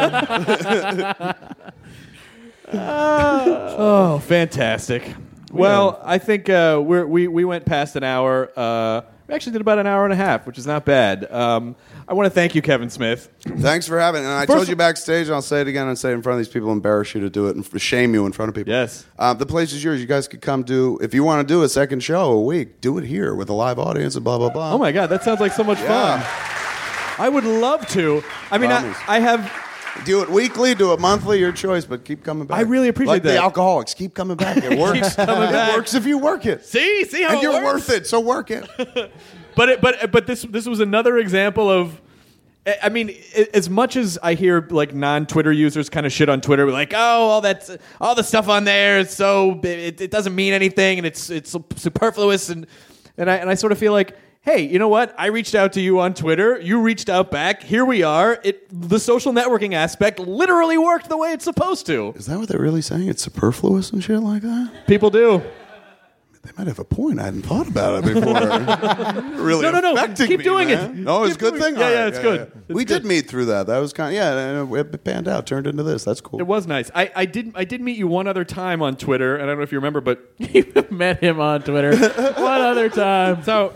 Oh, fantastic. Well, I think uh, we're, we we went past an hour. Uh, we actually did about an hour and a half, which is not bad. Um, I want to thank you, Kevin Smith. thanks for having it. And I First- told you backstage, and I'll say it again and say it in front of these people, embarrass you to do it and f- shame you in front of people. Yes. Uh, the place is yours. You guys could come do, if you want to do a second show a week, do it here with a live audience and blah, blah, blah. Oh, my God. That sounds like so much Yeah. fun. I would love to. I mean, I, Promise. I have... Do it weekly, do it monthly, your choice, but keep coming back. I really appreciate like that. the alcoholics, keep coming back. It works. coming it back. works if you work it. See? See how And it you're works? worth it, so work it. But it, but but this this was another example of, I mean, as much as I hear like non-Twitter users kind of shit on Twitter, like, oh, all that, all the stuff on there is so it, it doesn't mean anything and it's it's superfluous and and I and I sort of feel like, hey, you know what? I reached out to you on Twitter. You reached out back. Here we are. It the social networking aspect literally worked the way it's supposed to. Is that what they're really saying? It's superfluous and shit like that? People do. They might have a point. I hadn't thought about it before. really No, no, no. affecting Keep me, doing man. it. No, it's a Keep good doing thing. it. Yeah, All yeah, right, it's good. It's we good. did meet through that. That was kind of, yeah, it panned out, turned into this. That's cool. It was nice. I, I did I did meet you one other time on Twitter, and I don't know if you remember, but You met him on Twitter one other time. so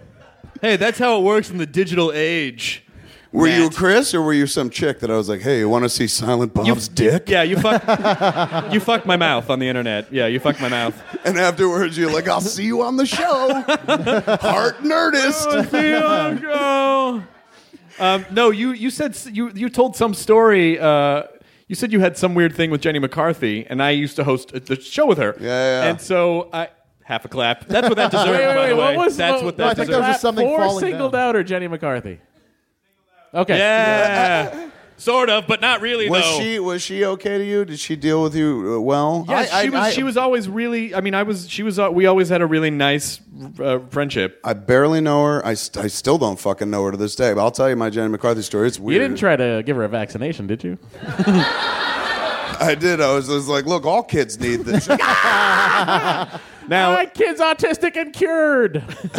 hey, that's how it works in the digital age. Were you Matt. Chris or were you some chick that I was like, hey, you want to see Silent Bob's dick? Yeah, you fucked you fucked my mouth on the internet. Yeah, you fucked my mouth. And afterwards you're like, I'll see you on the show. Heart Nerdist. See you on the show. Um, no, you you said s- you you told some story. Uh, you said you had some weird thing with Jenny McCarthy, and I used to host a- the show with her. Yeah, yeah, yeah. And so I half a clap. That's what that deserved. Wait, wait, by wait. the way. What was That's what, what No, I that think deserved. there was just something for falling singled down. out or Jenny McCarthy? Okay. Yeah, sort of, but not really. Was though. she was she okay to you? Did she deal with you uh, well? Yes, I, she I, was. I, she was always really. I mean, I was. She was. Uh, we always had a really nice uh, friendship. I barely know her. I, st- I still don't fucking know her to this day. But I'll tell you my Jenny McCarthy story. It's weird. You didn't try to give her a vaccination, did you? I did. I was, I was like, look, all kids need this. Now, My kid's autistic and cured.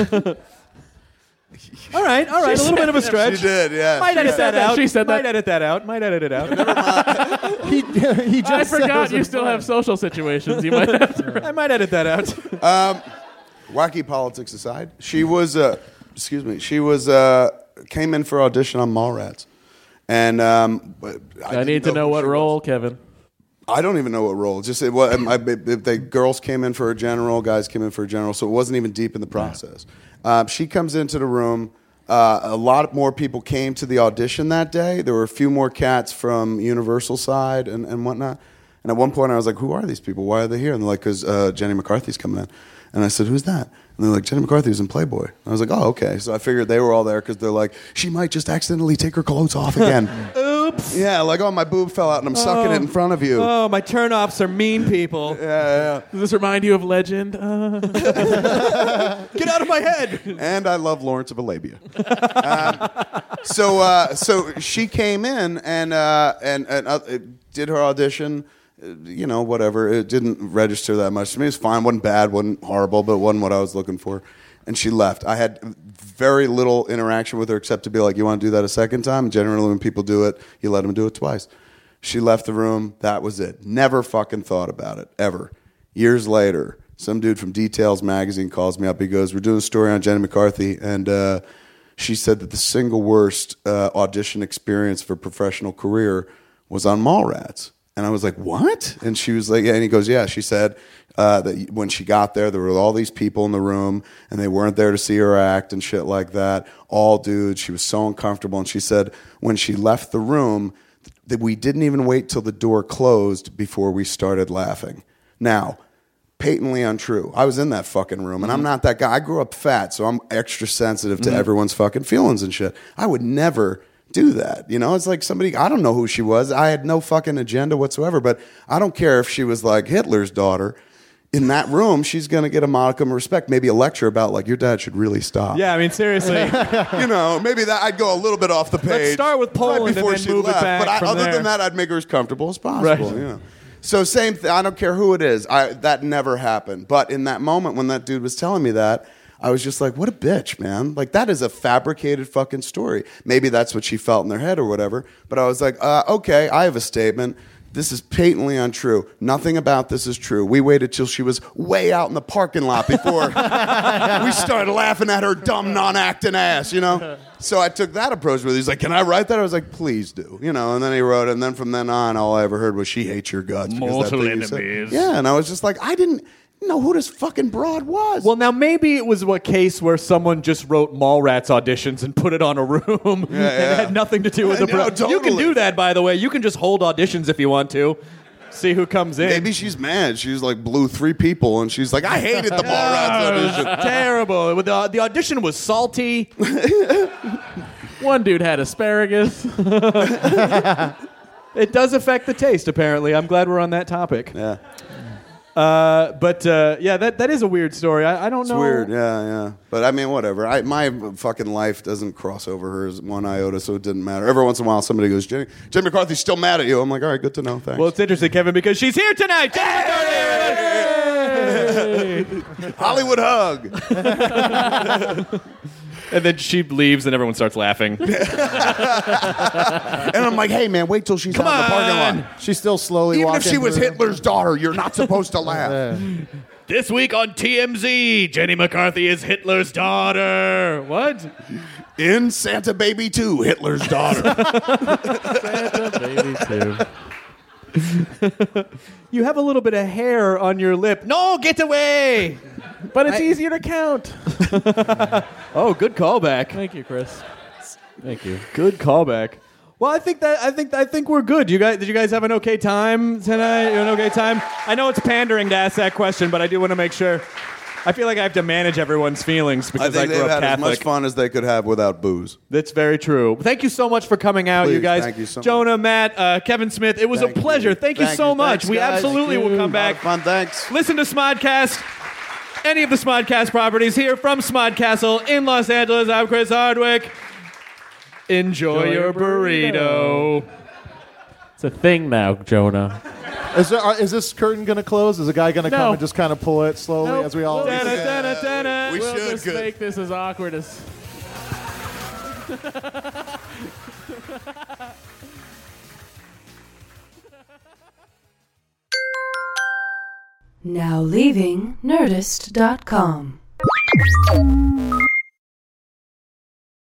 all right, all right, a little bit of a stretch. She did, yeah. Might She edit said that that. out. She said Might that. edit that out. Might edit it out. He, he just I said it forgot was you in still fun. have social situations. You might have to. I might edit that out. Wacky politics aside, she was, uh, excuse me, she was, uh, came in for audition on Mallrats. And um, but I, need didn't to know who what she role, was. Kevin. I don't even know what role. Just it was, I, the girls came in for a general, guys came in for a general, so it wasn't even deep in the process. Uh, she comes into the room. Uh, a lot more people came to the audition that day. There were a few more cats from Universal side and, and whatnot. And at one point I was like, who are these people? Why are they here? And they're like, because uh, Jenny McCarthy's coming in. And I said, who's that? And they're like, Jenny McCarthy was in Playboy. And I was like, oh, okay. So I figured they were all there because they're like, she might just accidentally take her clothes off again. Oops. Yeah, like, oh, my boob fell out and I'm sucking it in front of you. Oh, my turnoffs are mean people. Yeah, yeah. Does this remind you of Legend? Uh. Get out of my head. And I love Lawrence of Arabia. um, so, uh, so she came in and uh, and, and uh, did her audition. You know, whatever. It didn't register that much to me. It was fine. Wasn't bad. Wasn't horrible. But it wasn't what I was looking for. And she left. I had very little interaction with her except to be like, you want to do that a second time? Generally, when people do it, you let them do it twice. She left the room. That was it. Never fucking thought about it, ever. Years later, some dude from Details magazine calls me up. He goes, we're doing a story on Jenny McCarthy. And uh, she said that the single worst uh, audition experience for a professional career was on Mallrats. And I was like, what? And she was like, yeah. And he goes, yeah. She said uh, that when she got there, there were all these people in the room, and they weren't there to see her act and shit like that. All dudes. She was so uncomfortable. And she said when she left the room, that we didn't even wait till the door closed before we started laughing. Now, patently untrue. I was in that fucking room, and I'm not that guy. I grew up fat, so I'm extra sensitive to mm-hmm. everyone's fucking feelings and shit. I would never do that. You know, it's like somebody, I don't know who she was. I had no fucking agenda whatsoever, but I don't care if she was like Hitler's daughter. In that room, she's going to get a modicum of respect, maybe a lecture about like, your dad should really stop. Yeah, I mean, seriously. You know, maybe that I'd go a little bit off the page. Let's start with Poland right before and then she move left. it back But I, from other there. than that, I'd make her as comfortable as possible. Right. You know? So same thing. I don't care who it is. I, that never happened. But in that moment when that dude was telling me that, I was just like, what a bitch, man. Like, that is a fabricated fucking story. Maybe that's what she felt in their head or whatever. But I was like, uh, okay, I have a statement. This is patently untrue. Nothing about this is true. We waited till she was way out in the parking lot before we started laughing at her dumb, non-acting ass, you know? So I took that approach with her. He's like, can I write that? I was like, please do. You know, and then he wrote it. And then from then on, all I ever heard was, she hates your guts. Mortal that thing you said. enemies. Yeah, and I was just like, I didn't know who this fucking broad was. Well, now maybe it was a case where someone just wrote Mallrats auditions and put it on a room Yeah, and yeah. it had nothing to do with I the know, pro- You can totally. do that, by the way. You can just hold auditions if you want to. See who comes in. Maybe she's mad. She's like blew three people, and she's like, I hated the Mallrats audition. Terrible. The, the audition was salty. One dude had asparagus. It does affect the taste, apparently. I'm glad we're on that topic. Yeah. Uh, but uh, yeah, that that is a weird story. I, I don't It's know. weird, yeah, yeah. But I mean, whatever. I, my fucking life doesn't cross over hers one iota, so it didn't matter. Every once in a while, somebody goes, Jenny, Jenny McCarthy's still mad at you. I'm like, all right, good to know. Thanks. Well, it's interesting, Kevin, because she's here tonight. Hollywood hug. And then she leaves, and everyone starts laughing. And I'm like, hey, man, wait till she's Come out in the parking on. lot. She's still slowly Even walking. if she was through. Hitler's daughter, you're not supposed to laugh. Yeah. This week on T M Z, Jenny McCarthy is Hitler's daughter. What? In Santa Baby two, Hitler's daughter. Baby too. You have a little bit of hair on your lip. No, get away! But it's easier to count. Oh, good callback. Thank you, Chris. Thank you. Good callback. Well, I think that I think I think we're good. You guys, did you guys have an okay time tonight? You an okay time? I know it's pandering to ask that question, but I do want to make sure. I feel like I have to manage everyone's feelings I because I, think grew they've up had as much Catholic. fun as they could have without booze. That's very true. Thank you so much for coming out, you Please, guys. thank you so much. Jonah, Matt, uh, Kevin Smith. It was Thank a pleasure. you. Thank you Thank so you. much. Thanks, we guys. absolutely will come back. Fun, thanks. Listen to Smodcast. Any of the Smodcast properties here from Smodcastle in Los Angeles. I'm Chris Hardwick. Enjoy, Enjoy your your burrito. It's a thing now, Jonah. Is, there, are, is this curtain going to close? Is a guy going to No. come and just kind of pull it slowly Nope. as we all... We'll- Dun, dun, dun, dun, dun. We we'll should, just good. make this as awkward as... Now leaving Nerdist dot com.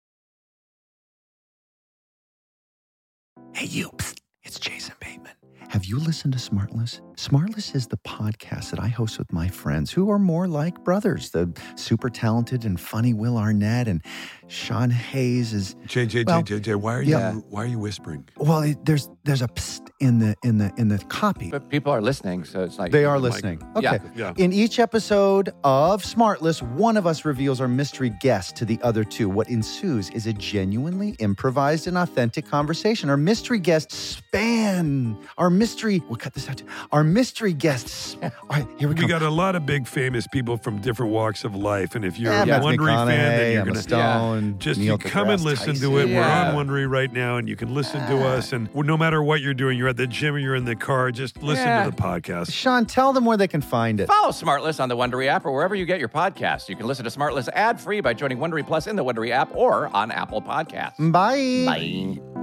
Hey, you. Psst. It's Jason Bateman. Have Have you listened to Smartless? Smartless is the podcast that I host with my friends who are more like brothers. The super talented and funny Will Arnett and Sean Hayes is J J well, J J J. Why are yeah. you why are you whispering? Well, it, there's there's a psst in the in the in the copy. But people are listening, so it's like They are listening. Okay. Yeah. Yeah. In each episode of Smartless, one of us reveals our mystery guest to the other two. What ensues is a genuinely improvised and authentic conversation. Our mystery guests span. Our mystery. We'll cut this out. Too. Our mystery guests. All right, here we go. We got a lot of big famous people from different walks of life, and if you're Yeah, a Matthew Wondery fan, then you're Emma gonna Stone, just Neil you come and deGrasse listen Tyson. to it. Yeah. We're on Wondery right now, and you can listen to us. And no matter what you're doing, you're at the gym or you're in the car, just listen Yeah. to the podcast. Sean, tell them where they can find it. Follow Smartless on the Wondery app or wherever you get your podcasts. You can listen to Smartless ad-free by joining Wondery Plus in the Wondery app or on Apple Podcasts. Bye. Bye.